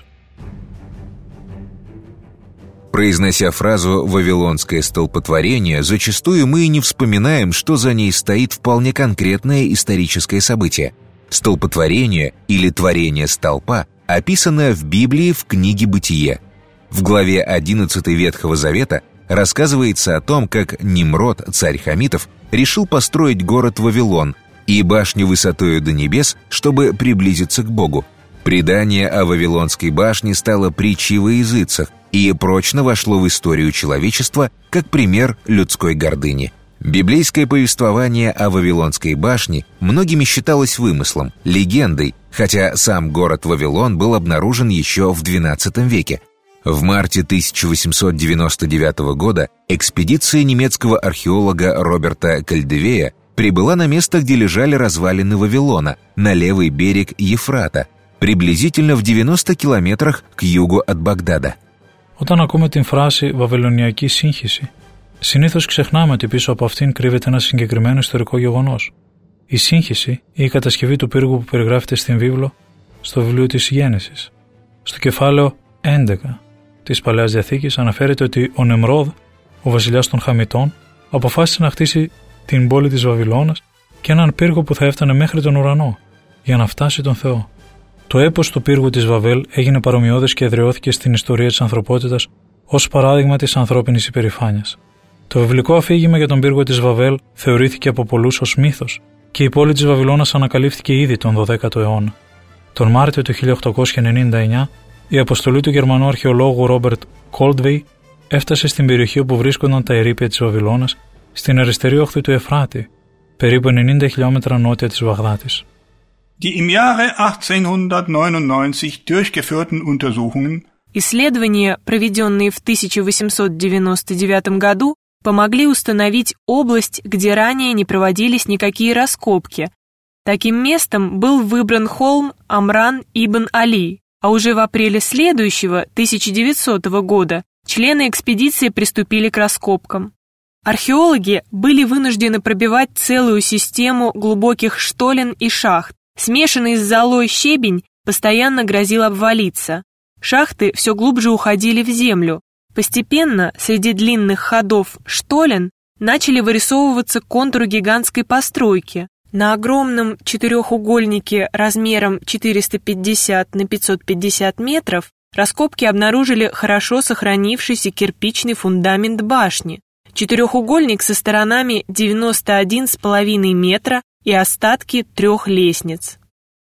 Произнося фразу «вавилонское столпотворение», зачастую мы не вспоминаем, что за ней стоит вполне конкретное историческое событие. Столпотворение или творение столпа описано в Библии в книге «Бытие». В главе одиннадцатой Ветхого Завета рассказывается о том, как Нимрод, царь хамитов, решил построить город Вавилон и башню высотою до небес, чтобы приблизиться к Богу. Предание о Вавилонской башне стало притчей во языцах и прочно вошло в историю человечества как пример людской гордыни. Библейское повествование о Вавилонской башне многими считалось вымыслом, легендой, хотя сам город Вавилон был обнаружен еще в двенадцатом веке. В марте тысяча восемьсот девяносто девятого года экспедиция немецкого археолога Роберта Кальдевея прибыла на место, где лежали развалины Вавилона, на левый берег Ефрата, приблизительно в девяноста километрах к югу от Багдада. Όταν ακούμε την φράση «βαβυλωνιακή σύγχυση», συνήθως ξεχνάμε ότι πίσω από αυτήν κρύβεται ένα συγκεκριμένο ιστορικό γεγονός. Η σύγχυση ή η κατασκευή του πύργου που περιγράφεται στην βίβλο στο βιβλίο της Γένεσης. Στο κεφάλαιο έντεκα της Παλαιάς Διαθήκης αναφέρεται ότι ο Νεμρόδ, ο βασιλιάς των Χαμιτών, αποφάσισε να χτίσει την πόλη της Βαβυλώνας και έναν πύργο που θα έφτανε μέχρι τον ουρανό για να φτάσει τον Θεό. Το έπος του πύργου της Βαβέλ έγινε παρομοιώδες και εδραιώθηκε στην ιστορία της ανθρωπότητας ως παράδειγμα της ανθρώπινης υπερηφάνειας. Το βιβλικό αφήγημα για τον πύργο της Βαβέλ θεωρήθηκε από πολλούς ως μύθος και η πόλη της Βαβυλώνας ανακαλύφθηκε ήδη τον δωδέκατο αιώνα. Τον Μάρτιο του χίλια οκτακόσια ενενήντα εννιά η αποστολή του Γερμανού αρχαιολόγου Ρόμπερτ Κόλτβεϊ έφτασε στην περιοχή όπου βρίσκονταν τα ερείπια της Βαβυλώνας, στην αριστερή όχθη του Εφράτη, περίπου ενενήντα χιλιόμετρα νότια της Βαγδάτης. Die im Jahre achtzehnhundertneunundneunzig durchgeführten Untersuchungen Исследования, проведенные в тысяча восемьсот девяносто девятом году, помогли установить область, где ранее не проводились никакие раскопки. Таким местом был выбран холм Амран ибн Али, а уже в апреле следующего, тысяча девятисотого года, члены экспедиции приступили к раскопкам. Археологи были вынуждены пробивать целую систему глубоких штолен и шахт. Смешанный с золой щебень постоянно грозил обвалиться. Шахты все глубже уходили в землю. Постепенно среди длинных ходов штолен начали вырисовываться контуры гигантской постройки. На огромном четырехугольнике размером четыреста пятьдесят на пятьсот пятьдесят метров раскопки обнаружили хорошо сохранившийся кирпичный фундамент башни. Четырехугольник со сторонами девяносто один с половиной метра и остатки трех лестниц.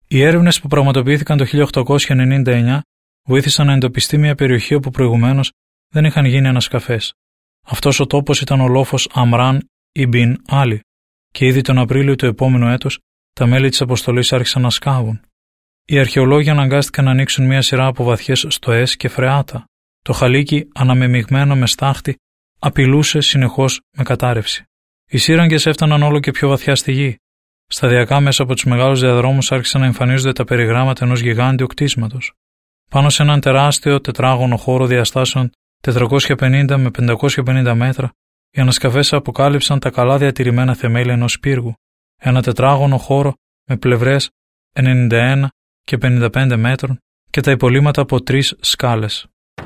Οι έρευνες που πραγματοποιήθηκαν το χίλια οκτακόσια ενενήντα εννιά βοήθησαν να εντοπιστεί μια περιοχή όπου προηγουμένως δεν είχαν γίνει ανασκαφές. Αυτός ο τόπος ήταν ο λόφος Αμράν Ιμπιν Άλι και ήδη τον Απρίλιο του επόμενου έτους τα μέλη της αποστολής άρχισαν να σκάβουν. Οι αρχαιολόγοι αναγκάστηκαν να ανοίξουν μια σειρά από βαθιές στοές και φρεάτα. Το χαλίκι, αναμεμειγμένο με στάχτη, απειλούσε συνεχώς με κατάρρευση. Οι σύραγγες έφταναν όλο και πιο βαθιά στη γη. Σταδιακά μέσα από τους μεγάλους διαδρόμους άρχισαν να εμφανίζονται τα περιγράμματα ενός γιγάντιου κτίσματος. Πάνω σε έναν τεράστιο τετράγωνο χώρο διαστάσεων τετρακόσια πενήντα με πεντακόσια πενήντα μέτρα, οι ανασκαφές αποκάλυψαν τα καλά διατηρημένα θεμέλια ενός πύργου. Ένα τετράγωνο χώρο με πλευρές ενενήντα ένα και πενήντα πέντε μέτρων και τα υπολείμματα από τρεις σκάλες.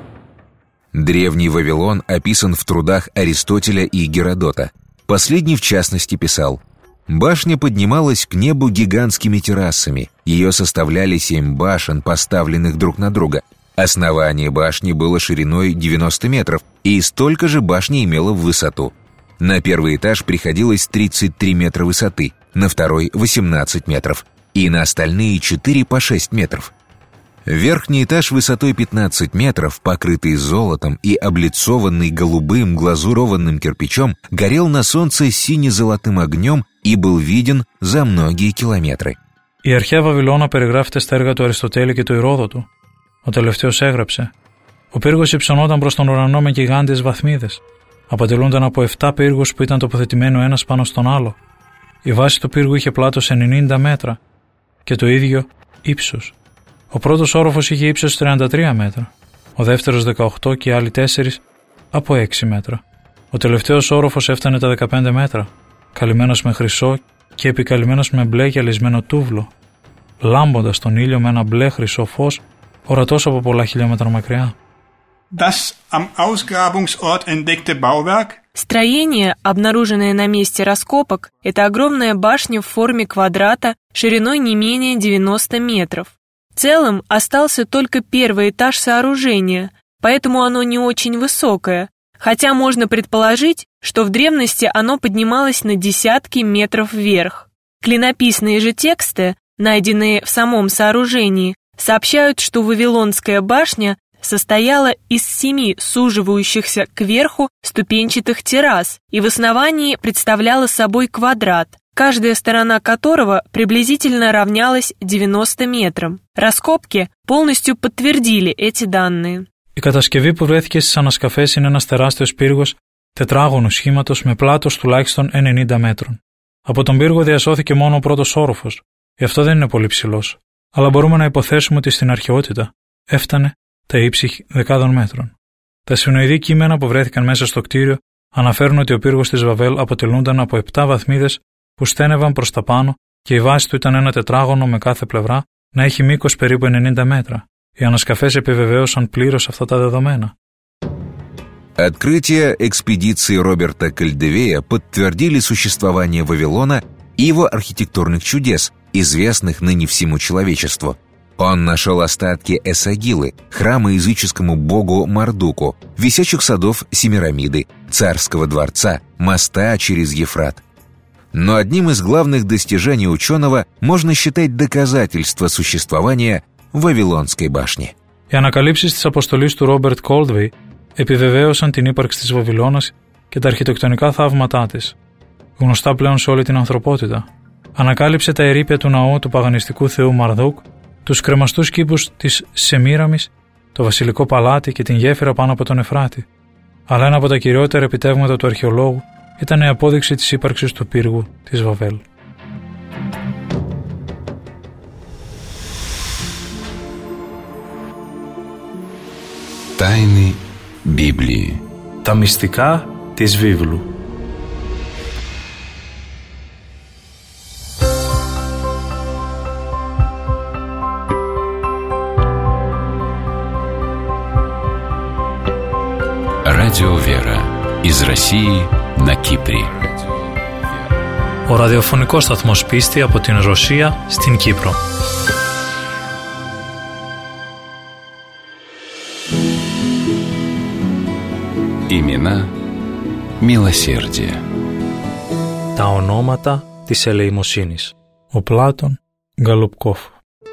Древний Вавилон описан в трудах Аристотеля и Геродота. Последний, в частности, писал: «Башня поднималась к небу гигантскими террасами. Ее составляли семь башен, поставленных друг на друга. Основание башни было шириной девяносто метров, и столько же башня имела в высоту. На первый этаж приходилось тридцать три метра высоты, на второй — восемнадцать метров, и на остальные четыре по шесть метров. Верхний этаж высотой пятнадцать метров, покрытый золотом и облицованный голубым глазурованным кирпичом, горел на солнце сине-золотым огнем и был виден за многие километры». Η αρχαία Βαβυλώνα περιγράφεται στα έργα του Αριστοτέλη και του Ηρόδοτου. Ο τελευταίος έγραψε: «Ο πύργος υψωνόταν προς τον ουρανό με γιγάντιες βαθμίδες. Αποτελούνταν από επτά πύργους που ήταν τοποθετημένοι ο ένας πάνω στον άλλο. Η βάση του πύργου είχε πλάτος ενενήντα μέτρα και το ίδιο ύψος. Ο πρώτος όροφος είχε ύψος τριάντα τρία μέτρα, ο δεύτερος δεκαοκτώ και οι άλλοι τέσσερις από έξι μέτρα. Ο τελευταίος όροφος έφτανε τα δεκαπέντε μέτρα, καλυμμένος με χρυσό και επικαλυμμένος με μπλε γυαλισμένο τούβλο, λάμποντας τον ήλιο με ένα μπλε χρυσό φως, ορατός από πολλά χιλιόμετρα μακριά». Das am Ausgrabungsort entdeckte Bauwerk Строение, обнаруженное на месте раскопок, это огромная башня в форме квадрата шириной не менее девяноста метров. Целым остался только первый этаж сооружения, поэтому оно не очень высокое, хотя можно предположить, что в древности оно поднималось на десятки метров вверх. Клинописные же тексты, найденные в самом сооружении, сообщают, что Вавилонская башня состояла из семи суживающихся кверху ступенчатых террас и в основании представляла собой квадрат, каждая сторона которого приблизительно равнялась девяноста метрам. Раскопки полностью подтвердили эти данные. Η κατασκευή που βρέθηκε στις ανασκαφές είναι ένας τεράστιος πύργος τετράγωνου σχήματος με πλάτος τουλάχιστον ενενήντα μέτρων. Από τον πύργο διασώθηκε μόνο ο πρώτος όροφος, γι' αυτό δεν είναι πολύ ψηλός, αλλά μπορούμε να υποθέσουμε ότι στην αρχαιότητα έφτανε τα ύψη δεκάδων μέτρων. Τα συνοειδή κείμενα που βρέθηκαν μέσα στο κτίριο αναφέρουν ότι ο πύργος της Βαβέλ αποτελούνταν από επτά βαθμίδες που στένευαν προς τα πάνω και η βάση του ήταν ένα τετράγωνο με κάθε πλευρά να έχει μήκος περίπου ενενήντα μέτρα. Οι ανασκαφές επιβεβαίωσαν πλήρως αυτά τα δεδομένα. Открытия экспедиции Роберта Кальдевея подтвердили существование Вавилона и его архитектурных чудес, известных ныне всему человечеству. Он нашел остатки Эсагилы, храма языческому богу Мардуку, висячих садов Семирамиды, царского дворца, моста через Ефрат. Но одним из главных достижений ученого можно считать доказательство существования Вавилонской башни. Οι ανακαλύψεις της αποστολής του Ρόμπερτ Κόλτβεϊ επιβεβαίωσαν την ύπαρξη της Βαβυλώνας και τα αρχιτεκτονικά θαύματά της, γνωστά πλέον σε όλη την ανθρωπότητα. Ανακάλυψε τα ερείπια του ναού του παγανιστικού θεού Μαρδούκ, τους κρεμαστούς κήπους της Σεμίραμης, το βασιλικό παλάτι και την γέφυρα πάνω από τον Εφράτη. Αλλά ένα από τα κυριότερα επιτεύγματα του αρχαιολόγου ήταν η απόδειξη της ύπαρξης του πύργου της Βαβέλ. Τάινοι Біблії. Τα μυστικά της βίβλου. Радио Вера. Из России на Кипре. Ο ραδιοφωνικός σταθμός Πίστη από την Ρωσία στην Κύπρο. Имена Μилосердия. Τα ονόματα της ελεημοσύνης. Ο Πλάτων Γκαλουπκόφ.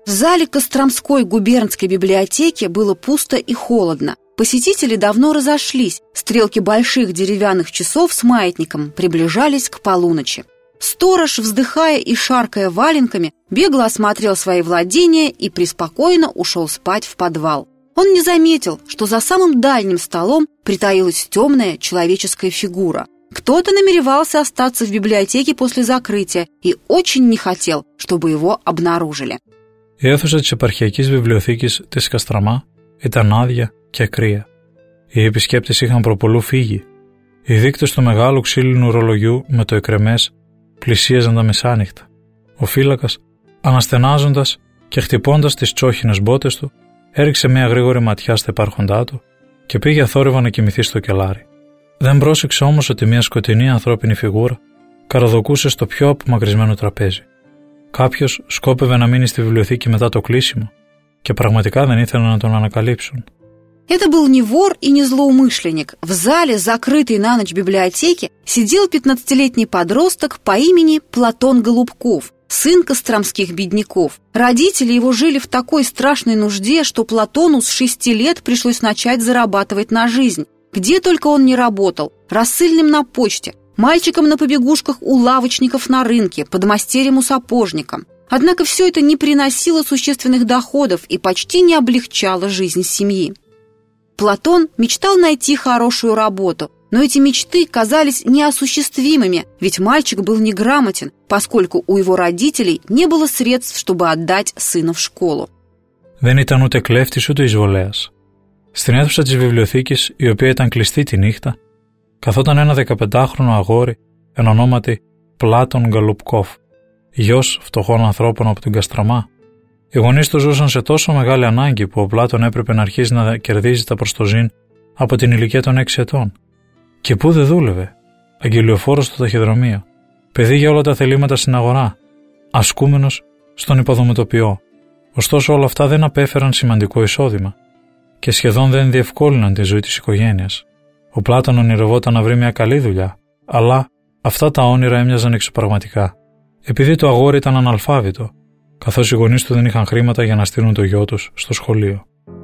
В зале Костромской губернской библиотеки было пусто и холодно. Посетители давно разошлись, стрелки больших деревянных часов с маятником приближались к полуночи. Сторож, вздыхая и шаркая валенками, бегло осмотрел свои владения и преспокойно ушел спать в подвал. Он не заметил, что за самым дальним столом притаилась темная человеческая фигура. Кто-то намеревался остаться в библиотеке после закрытия и очень не хотел, чтобы его обнаружили. Η αίθουσα της επαρχιακής βιβλιοθήκης της Καστραμά ήταν άδεια και κρύα. Οι επισκέπτες είχαν προπολού φύγει. Οι δείκτες του μεγάλου ξύλινου ρολογιού με το εκρεμές πλησίαζαν τα μεσάνυχτα. Ο φύλακας, αναστενάζοντας και χτυπώντας τις τσόχινες μπότες του, έριξε μια γρήγορη ματιά στα υπάρχοντά του και πήγε αθόρυβα να κοιμηθεί στο κελάρι. Δεν πρόσεξε όμως ότι μια σκοτεινή ανθρώπινη φιγούρα καραδοκούσε στο πιο απομακρυσμένο τραπέζι. Κάποιος σκόπευε να μείνει στη βιβλιοθήκη μετά το κλείσιμο και πραγματικά δεν ήθελαν να τον ανακαλύψουν. Это был не вор и не злоумышленник. В зале, закрытой на ночь библиотеки, сидел пятнадцатилетний подросток по имени Платон Голубков, сын костромских бедняков. Родители его жили в такой страшной нужде, что Платону с шести лет пришлось начать зарабатывать на жизнь. Где только он не работал: рассыльным на почте, мальчиком на побегушках у лавочников на рынке, подмастерьем у сапожника. Однако все это не приносило существенных доходов и почти не облегчало жизнь семьи. Платон мечтал найти хорошую работу, но эти мечты казались неосуществимыми, ведь мальчик был неграмотен, поскольку у его родителей не было средств, чтобы отдать сына в школу. Δεν ήταν ούτε κλέφτης ούτε εισβολέας. Στην αίθουσα της βιβλιοθήκης, η οποία ήταν κλειστή τη νύχτα, καθόταν ένα δεκαπεντάχρονο αγόρι εν ονόματι Πλάτων Γκαλουπκόφ, γιος φτωχών ανθρώπων από την Καστραμά. Οι γονείς του ζούσαν σε τόσο μεγάλη ανάγκη που ο Πλάτων έπρεπε να αρχίσει να κερδίζει τα προστοζήν από την ηλικία των έξι ετών. Και πού δεν δούλευε? Αγγελιοφόρος στο ταχυδρομείο, παιδί για όλα τα θελήματα στην αγορά, ασκούμενος στον υποδομητοποιό. Ωστόσο όλα αυτά δεν απέφεραν σημαντικό εισόδημα και σχεδόν δεν διευκόλυναν τη ζωή της οικογένειας. Ο Πλάτων ονειρευόταν να βρει μια καλή δουλειά, αλλά αυτά τα όνειρα έμοιαζαν εξωπραγματικά. Επειδή το αγόρι ήταν αναλφάβητο, καθώς οι γονείς του δεν είχαν χρήματα για να στείλουν το γιο τους στο σχολείο.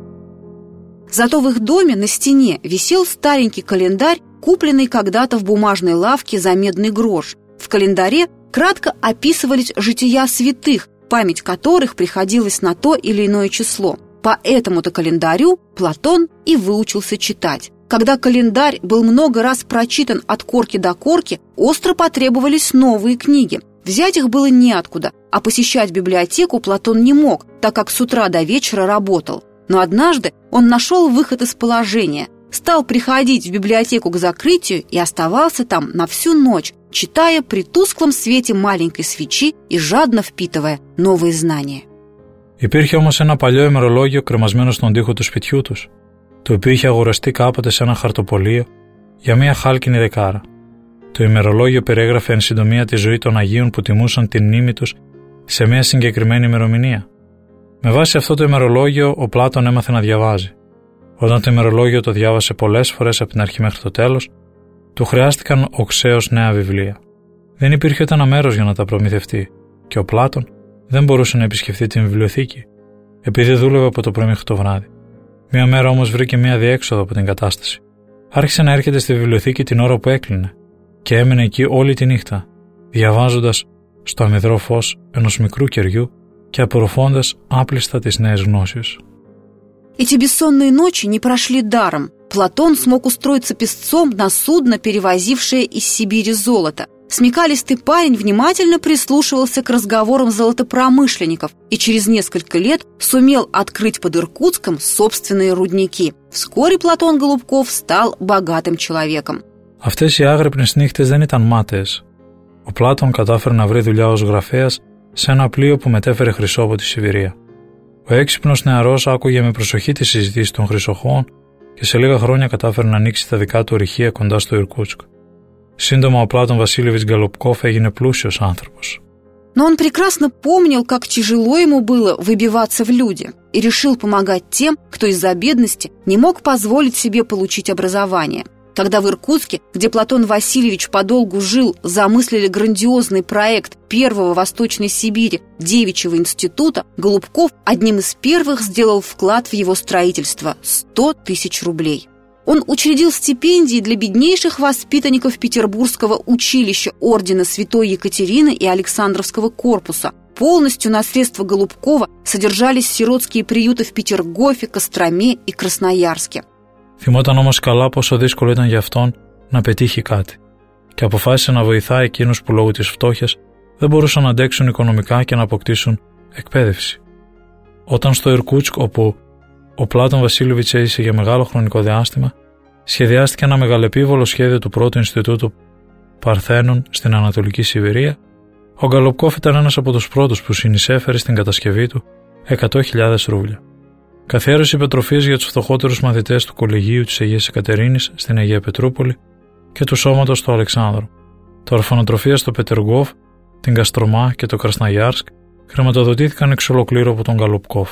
Зато в их доме на стене висел старенький календарь, купленный когда-то в бумажной лавке за медный грош. В календаре кратко описывались жития святых, память которых приходилась на то или иное число. По этому-то календарю Платон и выучился читать. Когда календарь был много раз прочитан от корки до корки, остро потребовались новые книги. Взять их было неоткуда, а посещать библиотеку Платон не мог, так как с утра до вечера работал. Но однажды он нашел выход из положения, стал приходить в библиотеку к закрытию и оставался там на всю ночь, читая при тусклом свете маленькой свечи и жадно впитывая новые знания. Υπήρχε όμως ένα παλιό ημερολόγιο κρεμασμένο στον τοίχο του σπιτιού τους, το οποίο είχε αγοραστεί κάποτε σε ένα χαρτοπολείο για μια χάλκινη δεκάρα. Το ημερολόγιο περιέγραφε εν συντομία τη ζωή των Αγίων που τιμούσαν την μνήμη τους σε μια συγκεκριμένη ημερομηνία. Με βάση αυτό το ημερολόγιο, ο Πλάτων έμαθε να διαβάζει. Όταν το ημερολόγιο το διάβασε πολλές φορές από την αρχή μέχρι το τέλος, του χρειάστηκαν οξέως νέα βιβλία. Δεν υπήρχε ούτε ένα μέρος για να τα προμηθευτεί, και ο Πλάτων δεν μπορούσε να επισκεφτεί την βιβλιοθήκη, επειδή δούλευε από το πρωί μέχρι το βράδυ. Μία μέρα όμως βρήκε μία διέξοδο από την κατάσταση. Άρχισε να έρχεται στη βιβλιοθήκη την ώρα που έκλεινε και έμενε εκεί όλη τη νύχτα, διαβάζοντας στο αμυδρό φως ενός μικρού κεριού και απορροφώντας άπλιστα τις νέες γνώσεις. Эти бессонные ночи не прошли даром. Платон смог устроиться песцом на судно, перевозившее из Сибири золото. Смекалистый парень внимательно прислушивался к разговорам золотопромышленников и через несколько лет сумел открыть под Иркутском собственные рудники. Вскоре Платон Голубков стал богатым человеком. Αυτές οι άγρυπνες νύχτες δεν ήταν μάταιες. Ο Πλάτων κατάφερε να βρει δουλειά ως γραφέας σε ένα πλοίο που μετέφερε χρυσό από τη Σιβηρία. Ο έξυπνος νεαρός άκουγε με προσοχή τις συζητήσεις των χρυσοχώων και σε λίγα χρόνια κατάφερε να ανοίξει τα δικά του ορυχεία κοντά στο Ιρκούτσκ. Σύντομα ο Πλάτων Βασίλεβιτς Γκαλουπκόφ έγινε πλούσιος άνθρωπος. Но он прекрасно помнил, как тяжело ему было выбиваться в люди, и решил помогать тем, кто из-за бедности не мог позволить себе получить образование. Когда в Иркутске, где Платон Васильевич подолгу жил, замыслили грандиозный проект первого в Восточной Сибири девичьего института, Голубков одним из первых сделал вклад в его строительство – сто тысяч рублей. Он учредил стипендии для беднейших воспитанников Петербургского училища ордена Святой Екатерины и Александровского корпуса. Полностью на средства Голубкова содержались сиротские приюты в Петергофе, Костроме и Красноярске. Θυμόταν όμως καλά πόσο δύσκολο ήταν για αυτόν να πετύχει κάτι και αποφάσισε να βοηθάει εκείνους που λόγω της φτώχειας δεν μπορούσαν να αντέξουν οικονομικά και να αποκτήσουν εκπαίδευση. Όταν στο Ιρκούτσκ, όπου ο Πλάτων Βασίλεβιτς έζησε για μεγάλο χρονικό διάστημα, σχεδιάστηκε ένα μεγαλεπίβολο σχέδιο του πρώτου Ινστιτούτου Παρθένων στην Ανατολική Σιβηρία, ο Γκαλοπκόφ ήταν ένας από τους πρώτους που συνεισέφερε στην κατασκευή του εκατό χιλιάδες ρούβλια. Καθιέρωσε υποτροφίες για τους φτωχότερους μαθητές του Κολεγίου της Αγίας Εκατερίνης στην Αγία Πετρούπολη και του Σώματος του Αλεξάνδρου. Τα ορφανοτροφεία στο Πετεργόφ, την Καστρομά και το Κρασναγιάρσκ χρηματοδοτήθηκαν εξ ολοκλήρου από τον Γκαλοπκόφ.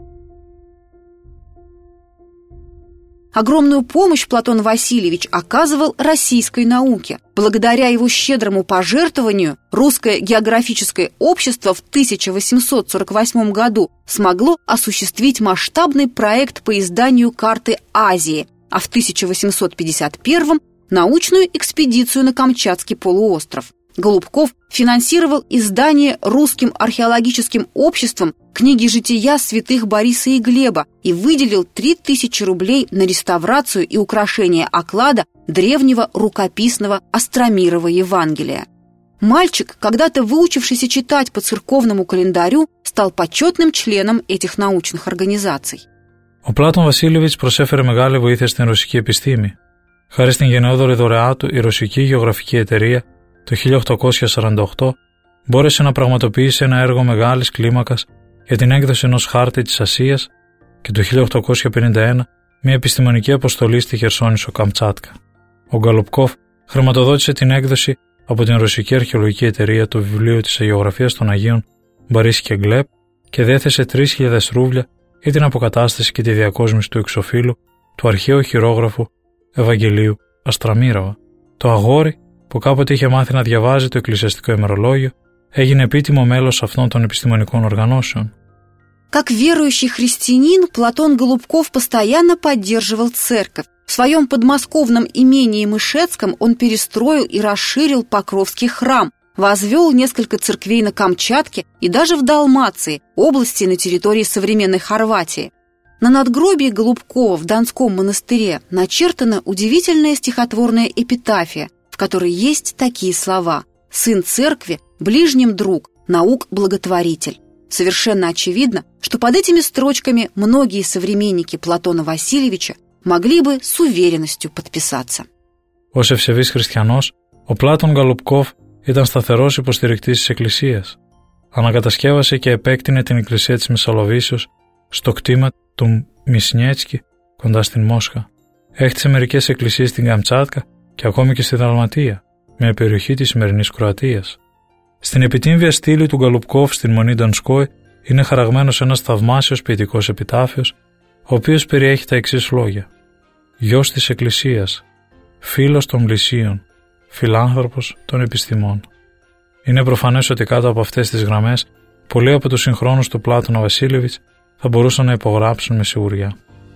Огромную помощь Платон Васильевич оказывал российской науке. Благодаря его щедрому пожертвованию Русское географическое общество в тысяча восемьсот сорок восьмом году смогло осуществить масштабный проект по изданию карты Азии, а в тысяча восемьсот пятьдесят первом научную экспедицию на Камчатский полуостров. Голубков финансировал издание Русским археологическим обществом книги жития святых Бориса и Глеба и выделил три тысячи рублей на реставрацию и украшение оклада древнего рукописного Остромирова Евангелия. Мальчик, когда-то выучившийся читать по церковному календарю, стал почетным членом этих научных организаций. Ο Πλάτων Βασίλεβιτς προσέφερε μεγάλη βοήθεια στην ρωσική επιστήμη. Χάρη στην γενναιόδορη δωρεά του, η Ρωσική Γεωγραφική Εταιρεία το χίλια οκτακόσια σαράντα οκτώ μπόρεσε να πραγματοποιήσει ένα έργο μεγάλης κλίμακας για την έκδοση ενός χάρτη της Ασίας και το χίλια οκτακόσια πενήντα ένα μια επιστημονική αποστολή στη Χερσόνησο Καμτσάτκα. Ο Γκαλοπκόφ χρηματοδότησε την έκδοση από την Ρωσική Αρχαιολογική Εταιρεία του βιβλίου της Αγιογραφίας των Αγίων Μπορίς και Γκλέπ και διέθεσε τρεις χιλιάδες ρούβλια για την αποκατάσταση και τη διακόσμηση του εξωφύλου του αρχαίου χειρόγραφου Ευαγγελίου Αστραμίροβα. Το αγόρι, που κάποτε είχε μάθει να διαβάζει το εκκλησιαστικό ημερολόγιο, έγινε επίτιμο μέλος αυτών των επιστημονικών οργανώσεων. Как верующий христианин, Платон Голубков постоянно поддерживал церковь. В своем подмосковном имении Мышецком он перестроил и расширил Покровский храм, возвел несколько церквей на Камчатке и даже в Далмации, области на территории современной Хорватии. На надгробии Голубкова в Донском монастыре начертана удивительная стихотворная эпитафия, в которой есть такие слова: «Сын церкви, ближним друг, наук благотворитель». Совершенно очевидно, что под этими строчками многие современники Платона Βασίλεβича могли бы с уверенностью подписаться. Ως ευσεβής χριστιανός, ο Πλάτων Γκαλοπκόφ ήταν σταθερός υποστηρικτής της Εκκλησίας. Ανακατασκεύασε και επέκτηνε την Εκκλησία της Μεσολοβήσεως στο κτήμα του Μισνιέτσκι κοντά στην Μόσχα. Έχτισε μερικές εκκλησίες στην Καμτσάτκα και ακόμη και στη Δαλματία, μια περιοχή της σημερινής Κροατίας. Στην επιτύμβια στήλη του Γκαλοπκόφ στην Μονή Ντονσκόη είναι χαραγμένος ένας θαυμάσιος ποιητικός επιτάφιος, ο οποίος περιέχει τα εξής λόγια: «Γιος της Εκκλησίας, φίλος των πλησίων, φιλάνθρωπος των επιστημών». Είναι προφανές ότι κάτω από αυτές τις γραμμές πολλοί από τους συγχρόνους του Πλάτωνα Βασίλεβιτς θα μπορούσαν να υπογράψουν με σιγουριά.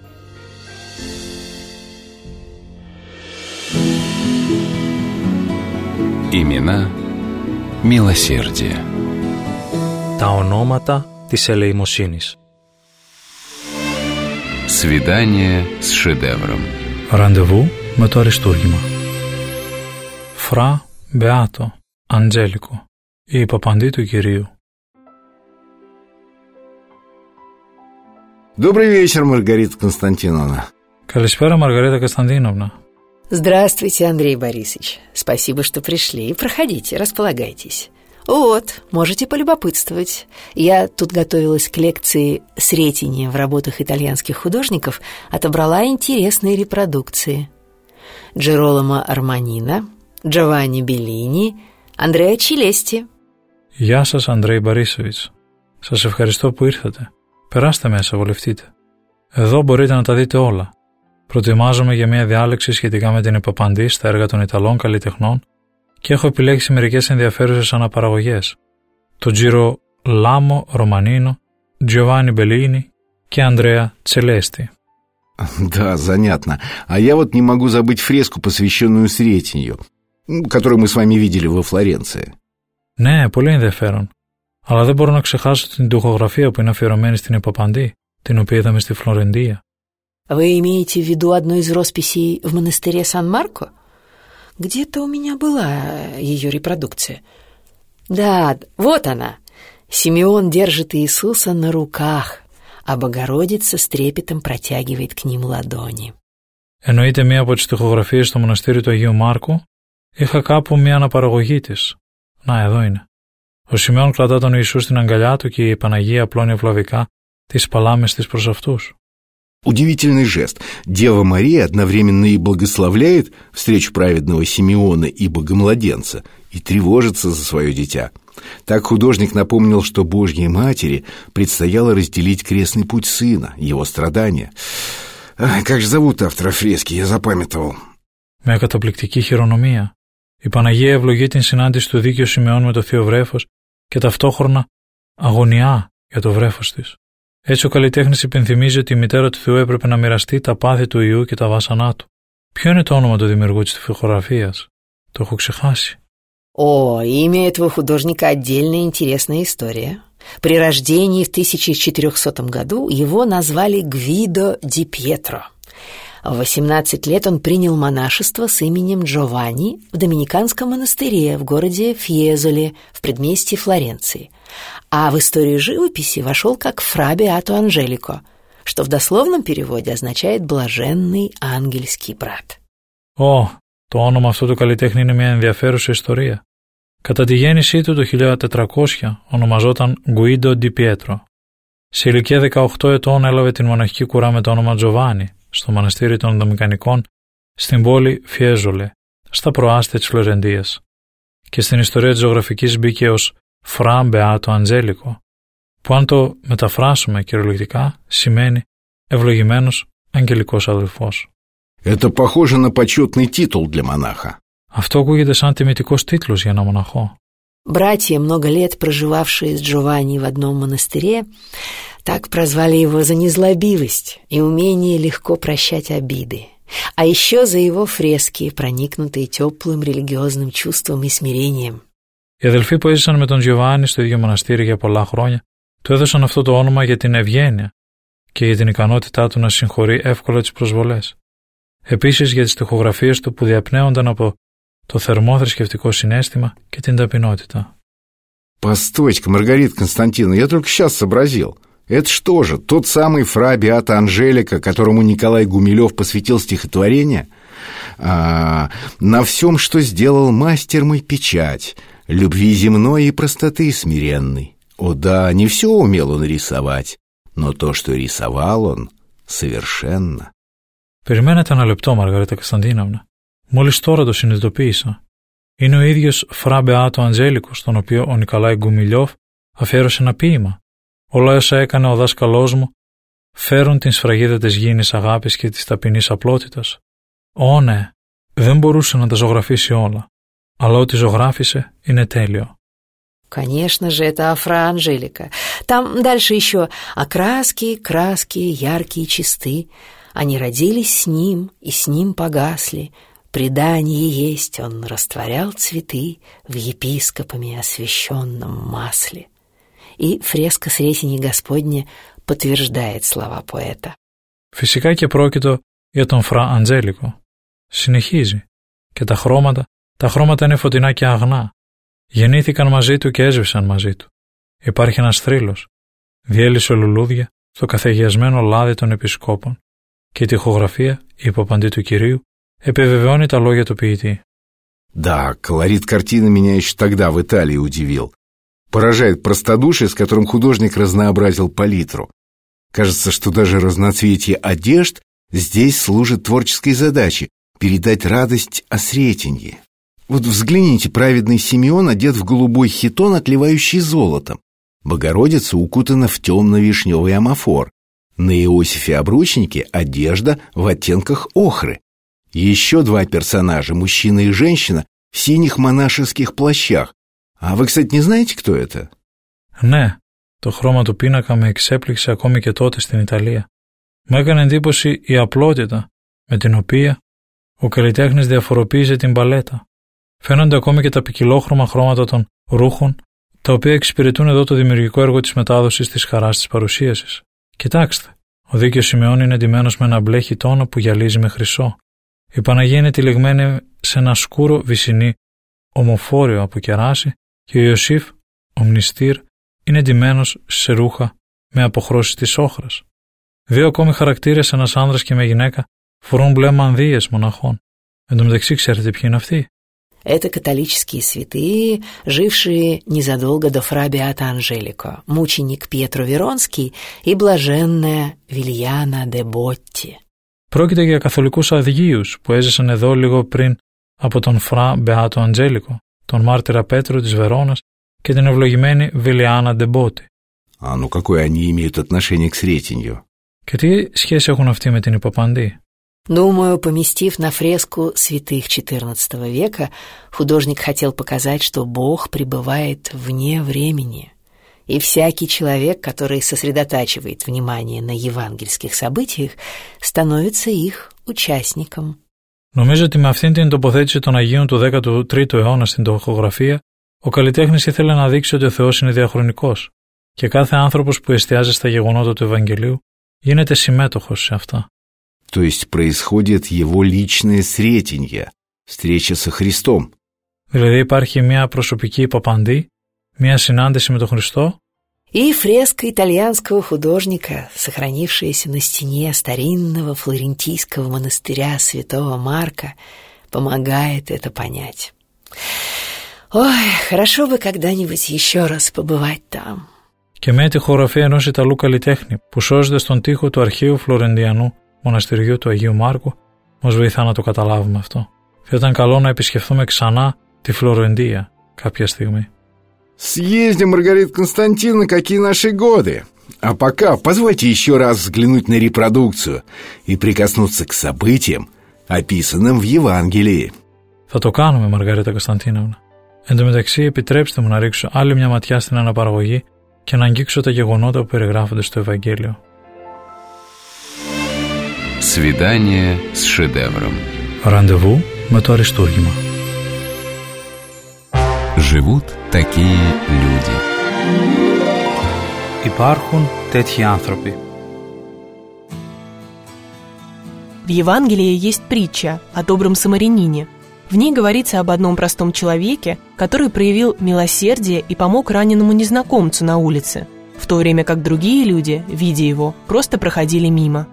Имена μилосердия. Τα ονόματα της ελεημοσύνης. Свидание с шедевром. Ραντεβού με το αριστούργημα. Φρα Μπεάτο Αντζέλικο, η υπαπαντή του Κυρίου. Добрый вечер, Маргарита Константиновна. Καλησπέρα, Μαργαρίτα Κωνσταντίνοβνα. Здравствуйте, Андрей Борисович. Спасибо, что пришли. Проходите, располагайтесь. Вот, можете полюбопытствовать. Я тут готовилась к лекции «Сретение в работах итальянских художников», отобрала интересные репродукции. Джероломо Арманина, Джованни Беллини, Андреа Челести. Γεια σας, Ανδρέη Μπαρίσοβιτς. Σας ευχαριστώ που ήρθατε. Περάστε μέσα, βολευτείτε. Εδώ μπορείτε να τα δείτε όλα. Προετοιμάζομαι για μια διάλεξη σχετικά με την Ιπποπαντή στα έργα των Ιταλών καλλιτεχνών και έχω επιλέξει μερικές ενδιαφέρουσες αναπαραγωγές. Το Τζίρο Λάμο Романίνο, Giovanni Bellini και Андреа Целести. Да, занятно. А я вот не могу забыть фреску, посвященную Сретенью, которую мы с вами видели во Флоренции. Ναι, πολύ ενδιαφέρον. Αλλά δεν μπορώ να ξεχάσω την τουχογραφία που είναι αφιερωμένη στην Ιπποπαντή, την οποία είδαμε στη Φλωρεντία. Вы имеете в виду одну из росписей в монастыре Сан-Марко? Где-то у меня была ее репродукция. Да, вот она. Симеон держит Иисуса на руках, а Богородица с трепетом протягивает к ним ладони. Εννοείται μία από τις τοιχογραφίες στο μοναστήρι του Αγίου Μάρκου. Είχα κάπου μία αναπαραγωγή της. Να, εδώ είναι. Ο Σιμεών κρατά τον Ιησού στην αγκαλιά του και η Παναγία απλώνει ευλαβικά τις παλάμες της προς αυτούς. Удивительный жест. Дева Мария одновременно и благословляет встречу праведного Симеона и Богомладенца, и тревожится за свое дитя. Так художник напомнил, что Божьей Матери предстояло разделить крестный путь Сына, его страдания. Ах, как же зовут автора фрески, я запамятовал. Με καταπληκτική χειρονομία. Η Παναγία ευλογεί την συνάντηση του δίκαιου Σιμεών με το θείο βρέφος και ταυτόχρονα αγωνιά για το βρέφος της. Έτσι ο καλλιτέχνης υπενθυμίζει ότι η μητέρα του Θεού έπρεπε να μοιραστεί τα πάθη του Ιού και τα βάσανά του. Ποιο είναι το όνομα του δημιουργού της τοιχογραφίας? Το έχω ξεχάσει. О, имя этого художника отдельная интересная история. При рождении в тысяча четырехсотом году его назвали Гвидо ди Пьетро. В восемнадцать лет он принял монашество с именем Джованни в Доминиканском монастыре в городе Фьезоле в предместье Флоренции, а в историю живописи вошел как Фра Беато Анжелико, что в дословном переводе означает «блаженный ангельский брат». Ω, το όνομα αυτού του καλλιτέχνη είναι μια ενδιαφέρουσα ιστορία. Κατά τη γέννησή του το χίλια τετρακόσια ονομαζόταν Γκουίντο ντι Πιέτρο. Σε ηλικία δεκαοκτώ ετών έλαβε την μοναχική κουρά με το όνομα Τζοβάνι στο μοναστήρι των Δομικανικών στην πόλη Φιέζολε, στα προάστια της Φλωρεντίας. Και στην ιστορία της ζωγραφικής μπήκε ως Φρα Μπεάτο Αντζέλικο, που αν το μεταφράσουμε κυριολεκτικά σημαίνει ευλογημένος αγγελικός αδελφός. Это похоже на почетный титул для монаха. Αυτό ακούγεται σαν τιμητικός τίτλος για ένα μοναχό. Братья, много лет проживавшие с Джованни в одном монастыре, так прозвали его за незлобивость и умение легко прощать обиды, а еще за его фрески, проникнутые теплым религиозным чувством и смирением. Οι αδελφοί που έζησαν με τον Τζοβάνι στο ίδιο μοναστήρι για πολλά χρόνια του έδωσαν αυτό το όνομα για την ευγένεια και για την ικανότητά του να συγχωρεί εύκολα τις προσβολές. Επίσης για τις τοιχογραφίες του που διαπνέονταν από το θερμό θρησκευτικό συναίσθημα και την ταπεινότητα. Постойте-ка, Маргарита Константиновна, я только сейчас сообразил. Это что же, тот самый Фра Беато Анжелико, которому Николай Гумилев посвятил стихотворение? А, на всем, что сделал мастер мой, печать, любви земной и простоты смиренной. О да, не все умел он рисовать, но то, что рисовал он, совершенно. Περιμένετε ένα λεπτό, Μαργαρίτα Κωνσταντίνοβνα. Μόλις τώρα το συνειδητοποίησα. Είναι ο ίδιος Φρα Μπεάτο Αντζέλικο, στον οποίο ο Νικολάη Γκουμιλιόφ αφιέρωσε ένα ποίημα. Όλα όσα έκανε ο δάσκαλός μου φέρουν την σφραγίδα της γήινης αγάπης και της ταπεινής απλότητας. Ω ναι, δεν μπορούσε να τα ζωγραφίσει όλα, αλλά ό,τι ζωγράφισε είναι τέλειο. Конечно же, это Фра Анжелика. Там дальше еще окраски, краски, яркие, чисты. Они родились с ним и с ним погасли. Предание есть, он растворял цветы в епископами освященном масле. И фреска Сретения Господня подтверждает слова поэта. Φυσικά και πρόκειτο για τον Φρα Αντζέλικο. Συνεχίζει. Και τα χρώματα, τα χρώματα είναι φωτεινά και αγνά. Γεννήθηκαν μαζί του και έσβησαν μαζί του. Υπάρχει ένας θρύλος. Διέλυσε λουλούδια στο καθεγιασμένο λάδι των επισκόπων. Και η τοιχογραφία, η Ιπποπαντή του Κυρίου, επιβεβαιώνει τα λόγια του ποιητή. Да, колорит картины меня еще тогда в Италии удивил. Поражает простодушие, с которым художник разнообразил палитру. Кажется, что даже разноцветие одежд здесь служит творческой задаче – передать радость о Сретенье. Вот взгляните, праведный Симеон одет в голубой хитон, отливающий золотом. Богородица укутана в темно-вишневый амафор. На Иосифе Обручнике одежда в оттенках охры. Еще два персонажа, мужчина и женщина, в синих монашеских плащах. А вы, кстати, не знаете, кто это? Ναι, το χρώμα του πίνακα με εξέπληξε ακόμη και τότε στην Ιταλία. Μου έκανε εντύπωση η απλότητα με την οποία ο καλλιτέχνης διαφοροποίησε την παλέτα. Φαίνονται ακόμη και τα ποικιλόχρωμα χρώματα των ρούχων, τα οποία εξυπηρετούν εδώ το δημιουργικό έργο της μετάδοσης της χαράς της παρουσίασης. Κοιτάξτε, ο δίκαιος Σιμεών είναι ντυμένος με ένα μπλε χιτόνο που γυαλίζει με χρυσό. Η Παναγία είναι τυλιγμένη σε ένα σκούρο βυσσινή ομοφόριο από κεράσι και ο Ιωσήφ, ο μνηστήρ, είναι ντυμένος σε ρούχα με αποχρώσεις της όχρας. Δύο ακόμη χαρακτήρες, ένας άνδρας και μια γυναίκα, φορούν μπλε μανδύες μοναχών. Εν τω μεταξύ, ξέρετε ποιοι είναι αυτοί? Это католические святые, жившие незадолго до фра Беата Анжелико, мученик Пьетро Веронский и блаженная Вильяна де Ботти. Πρόκειται για καθολικούς αδικίους που έζησαν εδώ λίγο πριν από τον φρα Μπεάτο Αντζέλικο, τον μάρτυρα Πέτρο της Βερόνας και την ευλογημένη Βιλιάνα ντε Μπότι. А ну какое они имеют отношение к Сретенью? Και τι σχέση έχουν αυτοί με την Υποπαντή? Думаю, поместив на фреску святых четырнадцатого века, художник хотел показать, что Бог пребывает вне времени. И всякий человек, который сосредотачивает внимание на евангельских событиях, становится их участником. Νομίζω ότι με αυτήν την τοποθέτηση των Αγίων του δέκατου τρίτου αιώνα στην τοχογραφία, ο καλλιτέχνης ήθελε να δείξει ότι ο Θεός είναι διαχρονικός και κάθε άνθρωπος που εστιάζει στα γεγονότα του Ευαγγελίου γίνεται συμμέτοχος σε αυτά. То есть происходит его личное сретенье, встреча со Христом. Δηλαδή υπάρχει μια προσωπική υποπαντή, μια συνάντηση με τον Χριστό. И фреска итальянского художника, сохранившаяся на стене старинного флорентийского монастыря Святого Марка, помогает это понять. Ой, хорошо бы когда-нибудь еще раз побывать там. Και με τη χορογραφία ενός Ιταλού καλλιτέχνη που σώζεται στον τοίχο του αρχαίου Φλωρεντιανού μοναστηριού του Αγίου Μάρκου, μας βοηθά να το καταλάβουμε αυτό. Θα ήταν καλό να επισκεφθούμε ξανά τη Φλωρεντία κάποια στιγμή. Съездим, Маргарита Константиновна, какие наши годы. А пока позвольте еще раз взглянуть на репродукцию и прикоснуться к событиям, описанным в Евангелии. Θα το κάνουμε, Μαργαρίτα Κωνσταντίνοβνα. Εν τω μεταξύ, επιτρέψτε μου να ρίξω άλλη μια ματιά στην αναπαραγωγή και να αγγίξω τα γεγονότα που περιγράφονται στο Ευαγγέλιο. Свидание с шедевром. Ραντεβού με το αριστούργημα. Живут такие люди. Υπάρχουν τέτοιοι άνθρωποι. В Евангелии есть притча о добром самарянине. В ней говорится об одном простом человеке, который проявил милосердие и помог раненому незнакомцу на улице, в то время как другие люди, видя его, просто проходили мимо.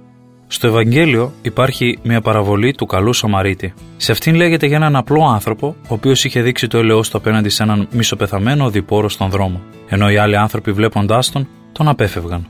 Στο Ευαγγέλιο υπάρχει μια παραβολή του καλού Σαμαρίτη. Σε αυτήν λέγεται για έναν απλό άνθρωπο, ο οποίος είχε δείξει το έλεος του απέναντι σε έναν μισοπεθαμένο οδηπόρο στον δρόμο, ενώ οι άλλοι άνθρωποι βλέποντάς τον, τον απέφευγαν.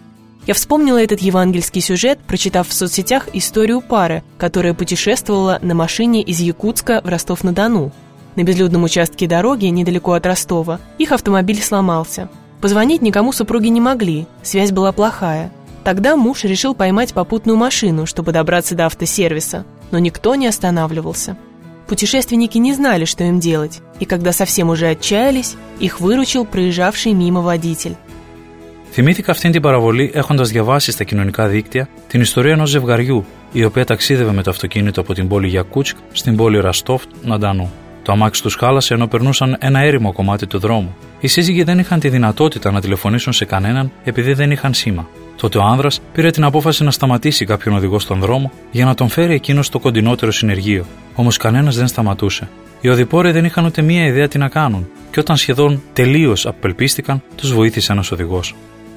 Я вспомнила этот евангельский сюжет, прочитав в соцсетях историю пары, которая путешествовала на машине из Якутска в Ростов-на-Дону. На безлюдном участке дороги, недалеко от Ростова, их автомобиль сломался. Позвонить никому супруги не могли, связь была плохая. Тогда муж решил поймать попутную машину, чтобы добраться до автосервиса, но никто не останавливался. Путешественники не знали, что им делать, и когда совсем уже отчаялись, их выручил проезжавший мимо водитель. Θυμήθηκα αυτήν την παραβολή έχοντας διαβάσει στα κοινωνικά δίκτυα την ιστορία ενός ζευγαριού, η οποία ταξίδευε με το αυτοκίνητο από την πόλη Γιακούτσκ στην πόλη Ραστόφ-να-Ντανού. Το αμάξι τους χάλασε ενώ περνούσαν ένα έρημο κομμάτι του δρόμου. Οι σύζυγοι δεν είχαν τη δυνατότητα να τηλεφωνήσουν σε κανέναν επειδή δεν είχαν σήμα. Τότε ο άνδρας πήρε την απόφαση να σταματήσει κάποιον οδηγό στον δρόμο για να τον φέρει εκείνο στο κοντινότερο συνεργείο. Όμως κανένας δεν σταματούσε. Οι οδηπόροι δεν είχαν ούτε μία ιδέα τι να κάνουν, και όταν σχεδόν τελείως απελπίστηκαν, τους βοήθησε ένας οδηγός.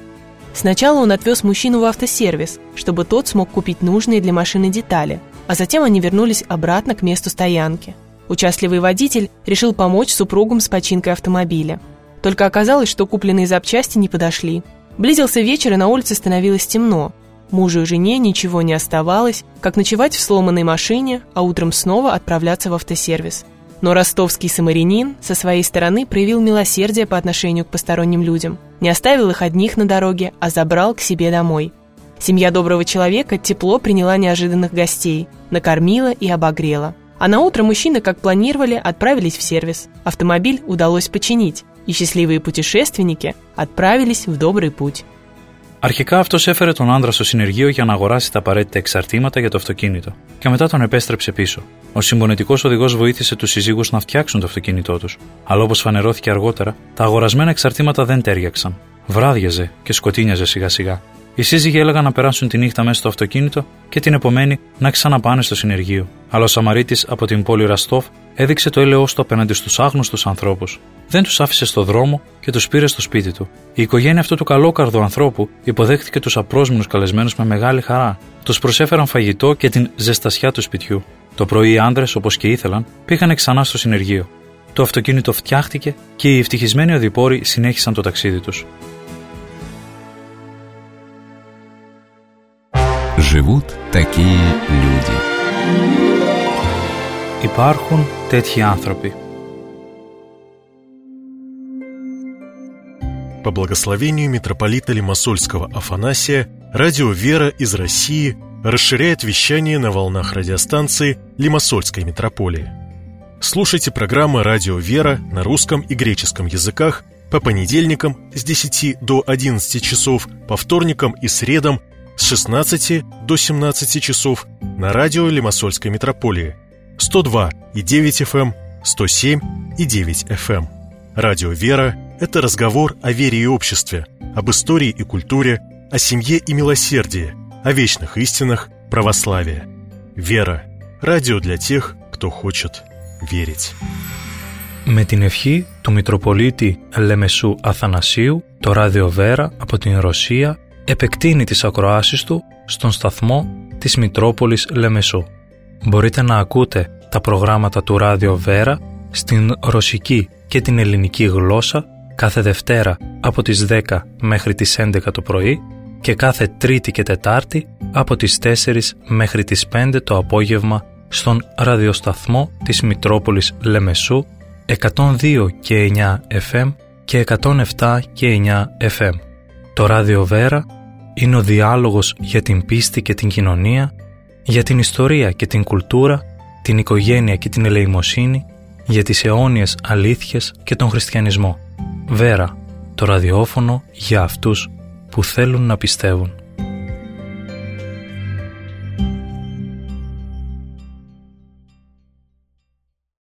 Сначала он отвез мужчину в автосервис, чтобы тот смог купить нужные для машины детали, а затем они вернулись обратно к месту стоянки. Участливый водитель решил помочь супругам с починкой автомобиля. Только оказалось, что купленные запчасти не подошли. Близился вечер, и на улице становилось темно. Мужу и жене ничего не оставалось, как ночевать в сломанной машине, а утром снова отправляться в автосервис. Но ростовский самарянин со своей стороны проявил милосердие по отношению к посторонним людям. Не оставил их одних на дороге, а забрал к себе домой. Семья доброго человека тепло приняла неожиданных гостей, накормила и обогрела. А на утро мужчины, как планировали, отправились в сервис. Автомобиль удалось починить, и счастливые πутешественники отправились в добрый путь. Αρχικά αυτός έφερε τον άντρα στο συνεργείο για να αγοράσει τα απαραίτητα εξαρτήματα για το αυτοκίνητο και μετά τον επέστρεψε πίσω. Ο συμπονετικός οδηγός βοήθησε τους συζύγους να φτιάξουν το αυτοκίνητό τους, αλλά όπως φανερώθηκε αργότερα, τα αγορασμένα εξαρτήματα δεν τέριαξαν. Βράδιαζε και σκοτίνιαζε σιγά σιγά. Οι σύζυγοι έλεγαν να περάσουν τη νύχτα μέσα στο αυτοκίνητο και την επομένη να ξαναπάνε στο συνεργείο. Αλλά ο Σαμαρίτης από την πόλη Ραστόφ έδειξε το έλεος του απέναντι στους άγνωστους ανθρώπους. Δεν τους άφησε στο δρόμο και τους πήρε στο σπίτι του. Η οικογένεια αυτού του καλόκαρδου ανθρώπου υποδέχτηκε τους απρόσμενους καλεσμένους με μεγάλη χαρά. Τους προσέφεραν φαγητό και την ζεστασιά του σπιτιού. Το πρωί οι άντρες, όπως και ήθελαν, πήγαν ξανά στο συνεργείο. Το αυτοκίνητο φτιάχτηκε και οι ευτυχισμένοι οδηπόροι συνέχισαν το ταξίδι τους. Живут такие люди. Υπάρχουν τέτοιοι άνθρωποι. По благословению митрополита Лимассольского Афанасия, радио «Вера» из России расширяет вещание на волнах радиостанции Лимассольской митрополии. Слушайте программы «Радио «Вера» на русском и греческом языках по понедельникам с десяти до одиннадцати часов, по вторникам и средам с шестнадцати до семнадцати часов на радио Лимассольской митрополии сто два и девять эф эм, сто семь и девять эф эм. Радио «Вера» — это разговор о вере и обществе, об истории и культуре, о семье и милосердии, о вечных истинах православия. «Вера» — радио для тех, кто хочет верить. Με την ευχή του Μητροπολίτη Λεμεσού Αθανασίου, το ράδιο Βέρα από την Ρωσία επεκτείνει τις ακροάσεις του στον σταθμό της Μητρόπολης Λεμεσού. Μπορείτε να ακούτε τα προγράμματα του ράδιο Βέρα στην ρωσική και την ελληνική γλώσσα κάθε Δευτέρα από τις δέκα μέχρι τις έντεκα το πρωί και κάθε Τρίτη και Τετάρτη από τις τέσσερις μέχρι τις πέντε το απόγευμα στον ραδιοσταθμό της Μητρόπολης Λεμεσού εκατόν δύο και εννιά εφ εμ και εκατόν επτά και εννιά εφ εμ. Το ράδιο Βέρα είναι ο διάλογος για την πίστη και την κοινωνία, για την ιστορία και την κουλτούρα, την οικογένεια και την ελεημοσύνη, για τις αιώνιες αλήθειες και τον χριστιανισμό. Βέρα, το ραδιόφωνο για αυτούς που θέλουν να πιστεύουν.